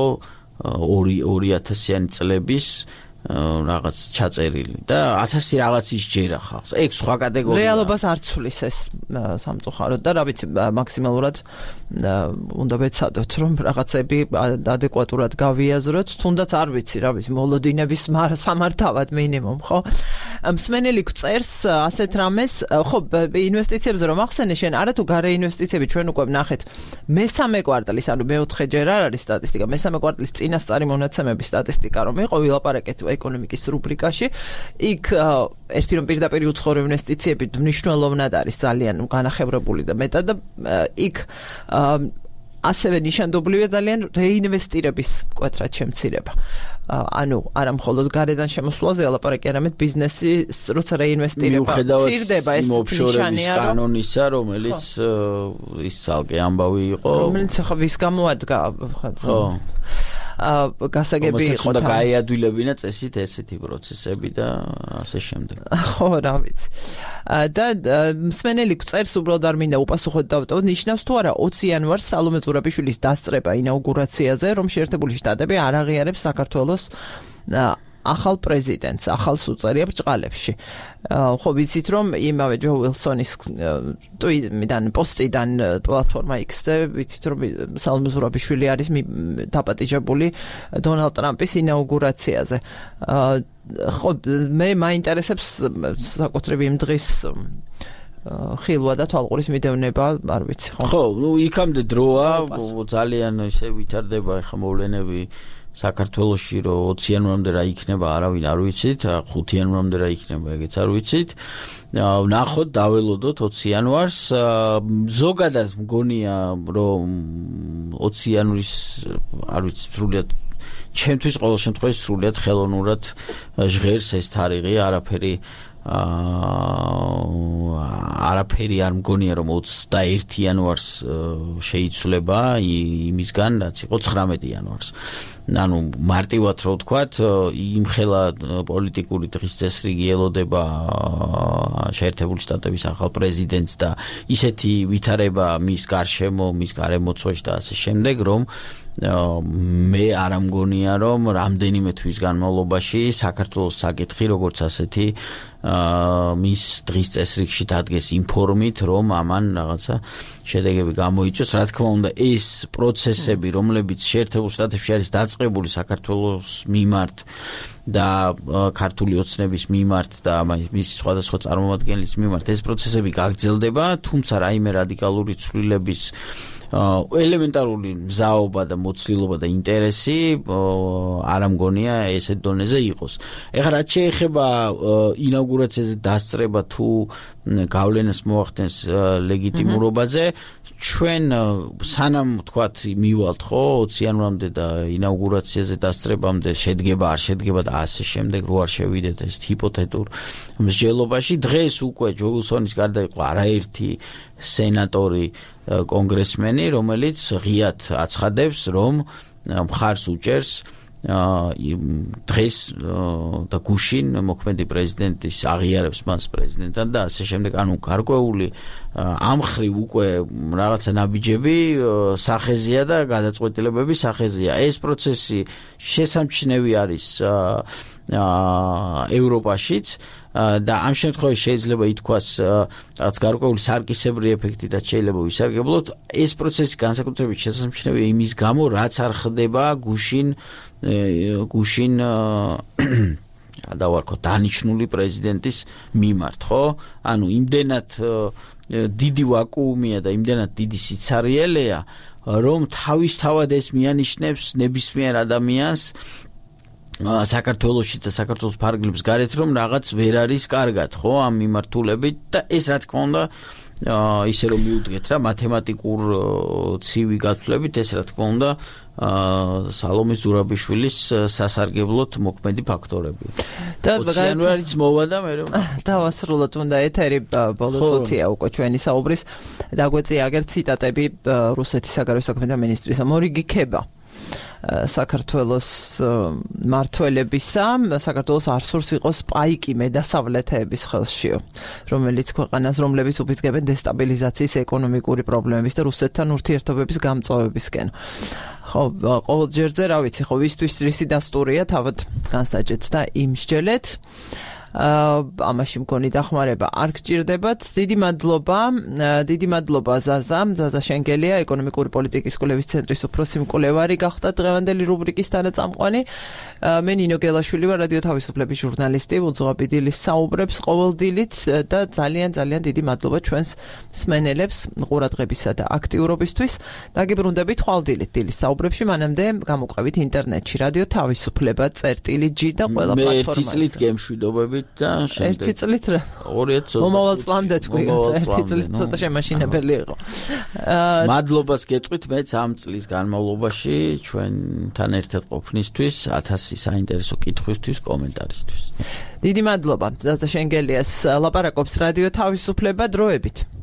2000-იანი წლების რაღაც ჩაწერილი და 1000 რაღაცის ჯერა ხალხს. ეგ სხვა კატეგორია. რეალობას არ ცulis ეს სამწუხაროდ და რა ვიცი, მაქსიმალურად უნდა ვეცადოთ, რომ რაღაცები ადეკვატურად გავიაზროთ, თუნდაც არ ვიცი, რა ვიცი, მოლოდინების სამართავად მინიმუმ, ხო? მსმენელი გწერს ასეთ რამეს, ხო, ინვესტიციებზე რომ ახსენე შენ, არათუ გარე ინვესტიციები ჩვენ უკვე ვნახეთ მესამე კვარტალის, ანუ მეოთხეჯერ არ არის სტატისტიკა, მესამე კვარტალის წინასწარი მონაცემების სტატისტიკა რომ იყო, ვილაპარაკეთ ეკონომიკის რუბრიკაში, იქ ერთი რომ პირდაპირ უცხოური ინვესტიციები მნიშვნელოვნად არის ძალიან განახევრებული და მეტად და იქ ასევე ნიშანდობლივია ძალიან რეინვესტირების მკვეთრად შემცირება. ანუ არა მხოლოდ გარედან შემოსვლაზე ელაპარაკი, არამედ ბიზნესის როცა რეინვესტირება მცირდება, ეს ნიშანია კანონისა, რომელიც ის ძალკე ამბავი იყო, რომელიც ახლა ვის გამოადგა, ხო გასაგები იყო და გაიადვილებინა წესით ესეთი პროცესები და ასე შემდეგ. ხო, რა ვიცი. და მსმენელი გწერს უბრალოდ არ მინდა უპასუხოდ დავტოვოთ, ნიშნავს თუ არა 20 იანვარს სალომე ზურაბიშვილის დასწრება ინაუგურაციაზე, რომ შეერთებული შტატები არ აღიარებს საქართველოს ახალ პრეზიდენტს, ახალს უწერია ბრჭყალებში. ხო, ვიცით რომ იმავე ჯო უილსონის ტვიტიდან, პოსტიდან პლატფორმა X-ზე ვიცით რომ სალომე ზურაბიშვილი არის დაპატიჟებული დონალდ ტრამპის ინაუგურაციაზე. ხო, მე მაინტერესებს საკუთრივ იმ დღის ხილვა და თვალყურის მიდევნება, არ ვიცი, ხო. ხო, იქამდე დროა, ძალიან ისე ვითარდება ახლა მოვლენები საქართველოში, რომ 20 იანვრამდე რა იქნება, არავინ არ ვიცით, 5 იანვრამდე რა იქნება, ეგეც არ ვიცით. ნახოთ, დაველოდოთ 20 იანვარს. ზოგადად მგონია, რომ 20 იანვრის, არ ვიცი, სრულიად ჩემთვის ყოველ შემთხვევაში სრულიად ხელოვნურად ჟღერს ეს თარიღი, არაფერი არ მგონია რომ 21 იანვარს შეიცვლება იმისგან, რაც იყო 19 იანვარს. ანუ მარტივად რო ვთქვათ, იმხელა პოლიტიკური დღის წესრიგი ელოდება შეერთებული შტატების ახალ პრეზიდენტს და ისეთი ვითარება მის გარშემო, მის გარემოცვაში და ასე შემდეგ, რომ მე არ მგონია რომ რამდენიმე თვის განმავლობაში საქართველოს საკითხი როგორც ასეთი მის დღის წესრიგში დადგეს იმ ფორმით, რომ ამან რაღაცა შედეგები გამოიწვიოს. რა თქმა უნდა, ეს პროცესები, რომლებიც შეერთებულ შტატებში არის დაწყებული საქართველოს მიმართ და ქართული ოცნების მიმართ და მის სხვადასხვა წარმომადგენლის მიმართ, ეს პროცესები გაგრძელდება, თუმცა რაიმე რადიკალური ცვლილების ელემენტარული მზაობა და მოცლილობა და ინტერესი არ მგონია ესეთ დონეზე იყოს. ეხლა რაც შეეხება ინაუგურაციაზე დასწრება თუ გავლენას მოახდენს ლეგიტიმურობაზე, ჩვენ სანამ თქვათ მივალთ ხო 20 იანვრამდე და ინაუგურაციაზე დასწრებამდე შედგება არ შედგება და ასე შემდეგ რო არ შევიდეთ ეს ჰიპოთეტურ მსჯელობაში, დღეს უკვე ჯო უილსონის გარდა იყო არაერთი სენატორი კონგრესმენი, რომელიც ღიად აცხადებს, რომ მხარს უჭერს დღეს და გუშინ მოქმედი პრეზიდენტის აღიარებს მას პრეზიდენტად და ასე შემდეგ, ანუ გარკვეული ამ ხრივ უკვე რაღაცა ნაბიჯები სახეზია და გადაწყვეტილებები სახეზია. ეს პროცესი შესამჩნევი არის ევროპაშიც და ამ შემთხვევაში შეიძლება ითქვას რაღაც გარკვეული სარკისებრი ეფექტითაც შეიძლება ვისარგებლოთ. ეს პროცესი განსაკუთრებით შესამჩნევია იმის გამო, რაც არ ხდება გუშინ დავარქვა დანიშნული პრეზიდენტის მიმართ, ხო? ანუ იმდენად დიდი ვაკუუმია და იმდენად დიდი სიცარიელეა, რომ თავისთავად ეს მიანიშნებს ნებისმიერ ადამიანს საქართველოში და საქართველოს ფარგლებს გარეთ, რომ რაღაც ვერ არის კარგად, ხო, ამ მიმართულებით და ეს რა თქმა უნდა ისე რომ მიუდგეთ რა მათემატიკურ ცივი გათვლებით, ეს რა თქმა უნდა სალომე ზურაბიშვილის სასარგებლოდ მოქმედი ფაქტორები. და ბაგაჩიანურიც მოვა და მე რომ დავასრულოთ უნდა ეთერი ბოლო წუთია უკვე ჩვენი საუბრის დაგვეწია აგერ ციტატები რუსეთის საგარეო საქმეთა მინისტრისა მორიგი ქება საქართველოს მართველებისა, საქართველოს არ სურს იყოს პაიკი მედასავლეთების ხელშიო, რომელიც ქვეყანას, რომლებიც უფიძგებენ დესტაბილიზაციის ეკონომიკური პრობლემების და რუსეთთან ურთიერთობების გამწვავებისკენ. ხო, ყოველ ჯერზე, რა ვიცი, ხო, ვისთვის რისი დასტურია, თავად განსაჯეთ და იმსჯელეთ. ამაში მგონი დახმარება არ გჭირდებათ. დიდი მადლობა ზაზა შენგელია, ეკონომიკური პოლიტიკის კვლევის ცენტრის უფროსი მკვლევარი გახდა დღევანდელი რუბრიკის თანაწამყვანი. მე ნინო გელაშვილი ვარ, რადიო თავისუფლების ჟურნალისტი, უძღვაპიდილის საუბრებს ყოველდილით და ძალიან დიდი მადლობა ჩვენს მსმენელებს ყურადღებისა და აქტიურობისთვის. დაგიბრუნდებით ხვალდილით დილის საუბრებში, მანამდე გამოყვებით ინტერნეტში რადიო თავისუფლება.g და ყველა პლატფორმაზე. მე ერთი წლით გემშვიდობებით და შემდეგ 1 წლით რა 2020 მომავალ წლამდე თქვი 1 წლით ცოტა შემაშინებელი იყო. მადლობას გეტყვით მეც ამ წლის განმავლობაში ჩვენთან ერთად ყოფნისთვის, 1000 საინტერესო კითხვისთვის, კომენტარისთვის. დიდი მადლობა ზაზა შენგელიას, ლაპარაკობს რადიო თავისუფლება დროებით.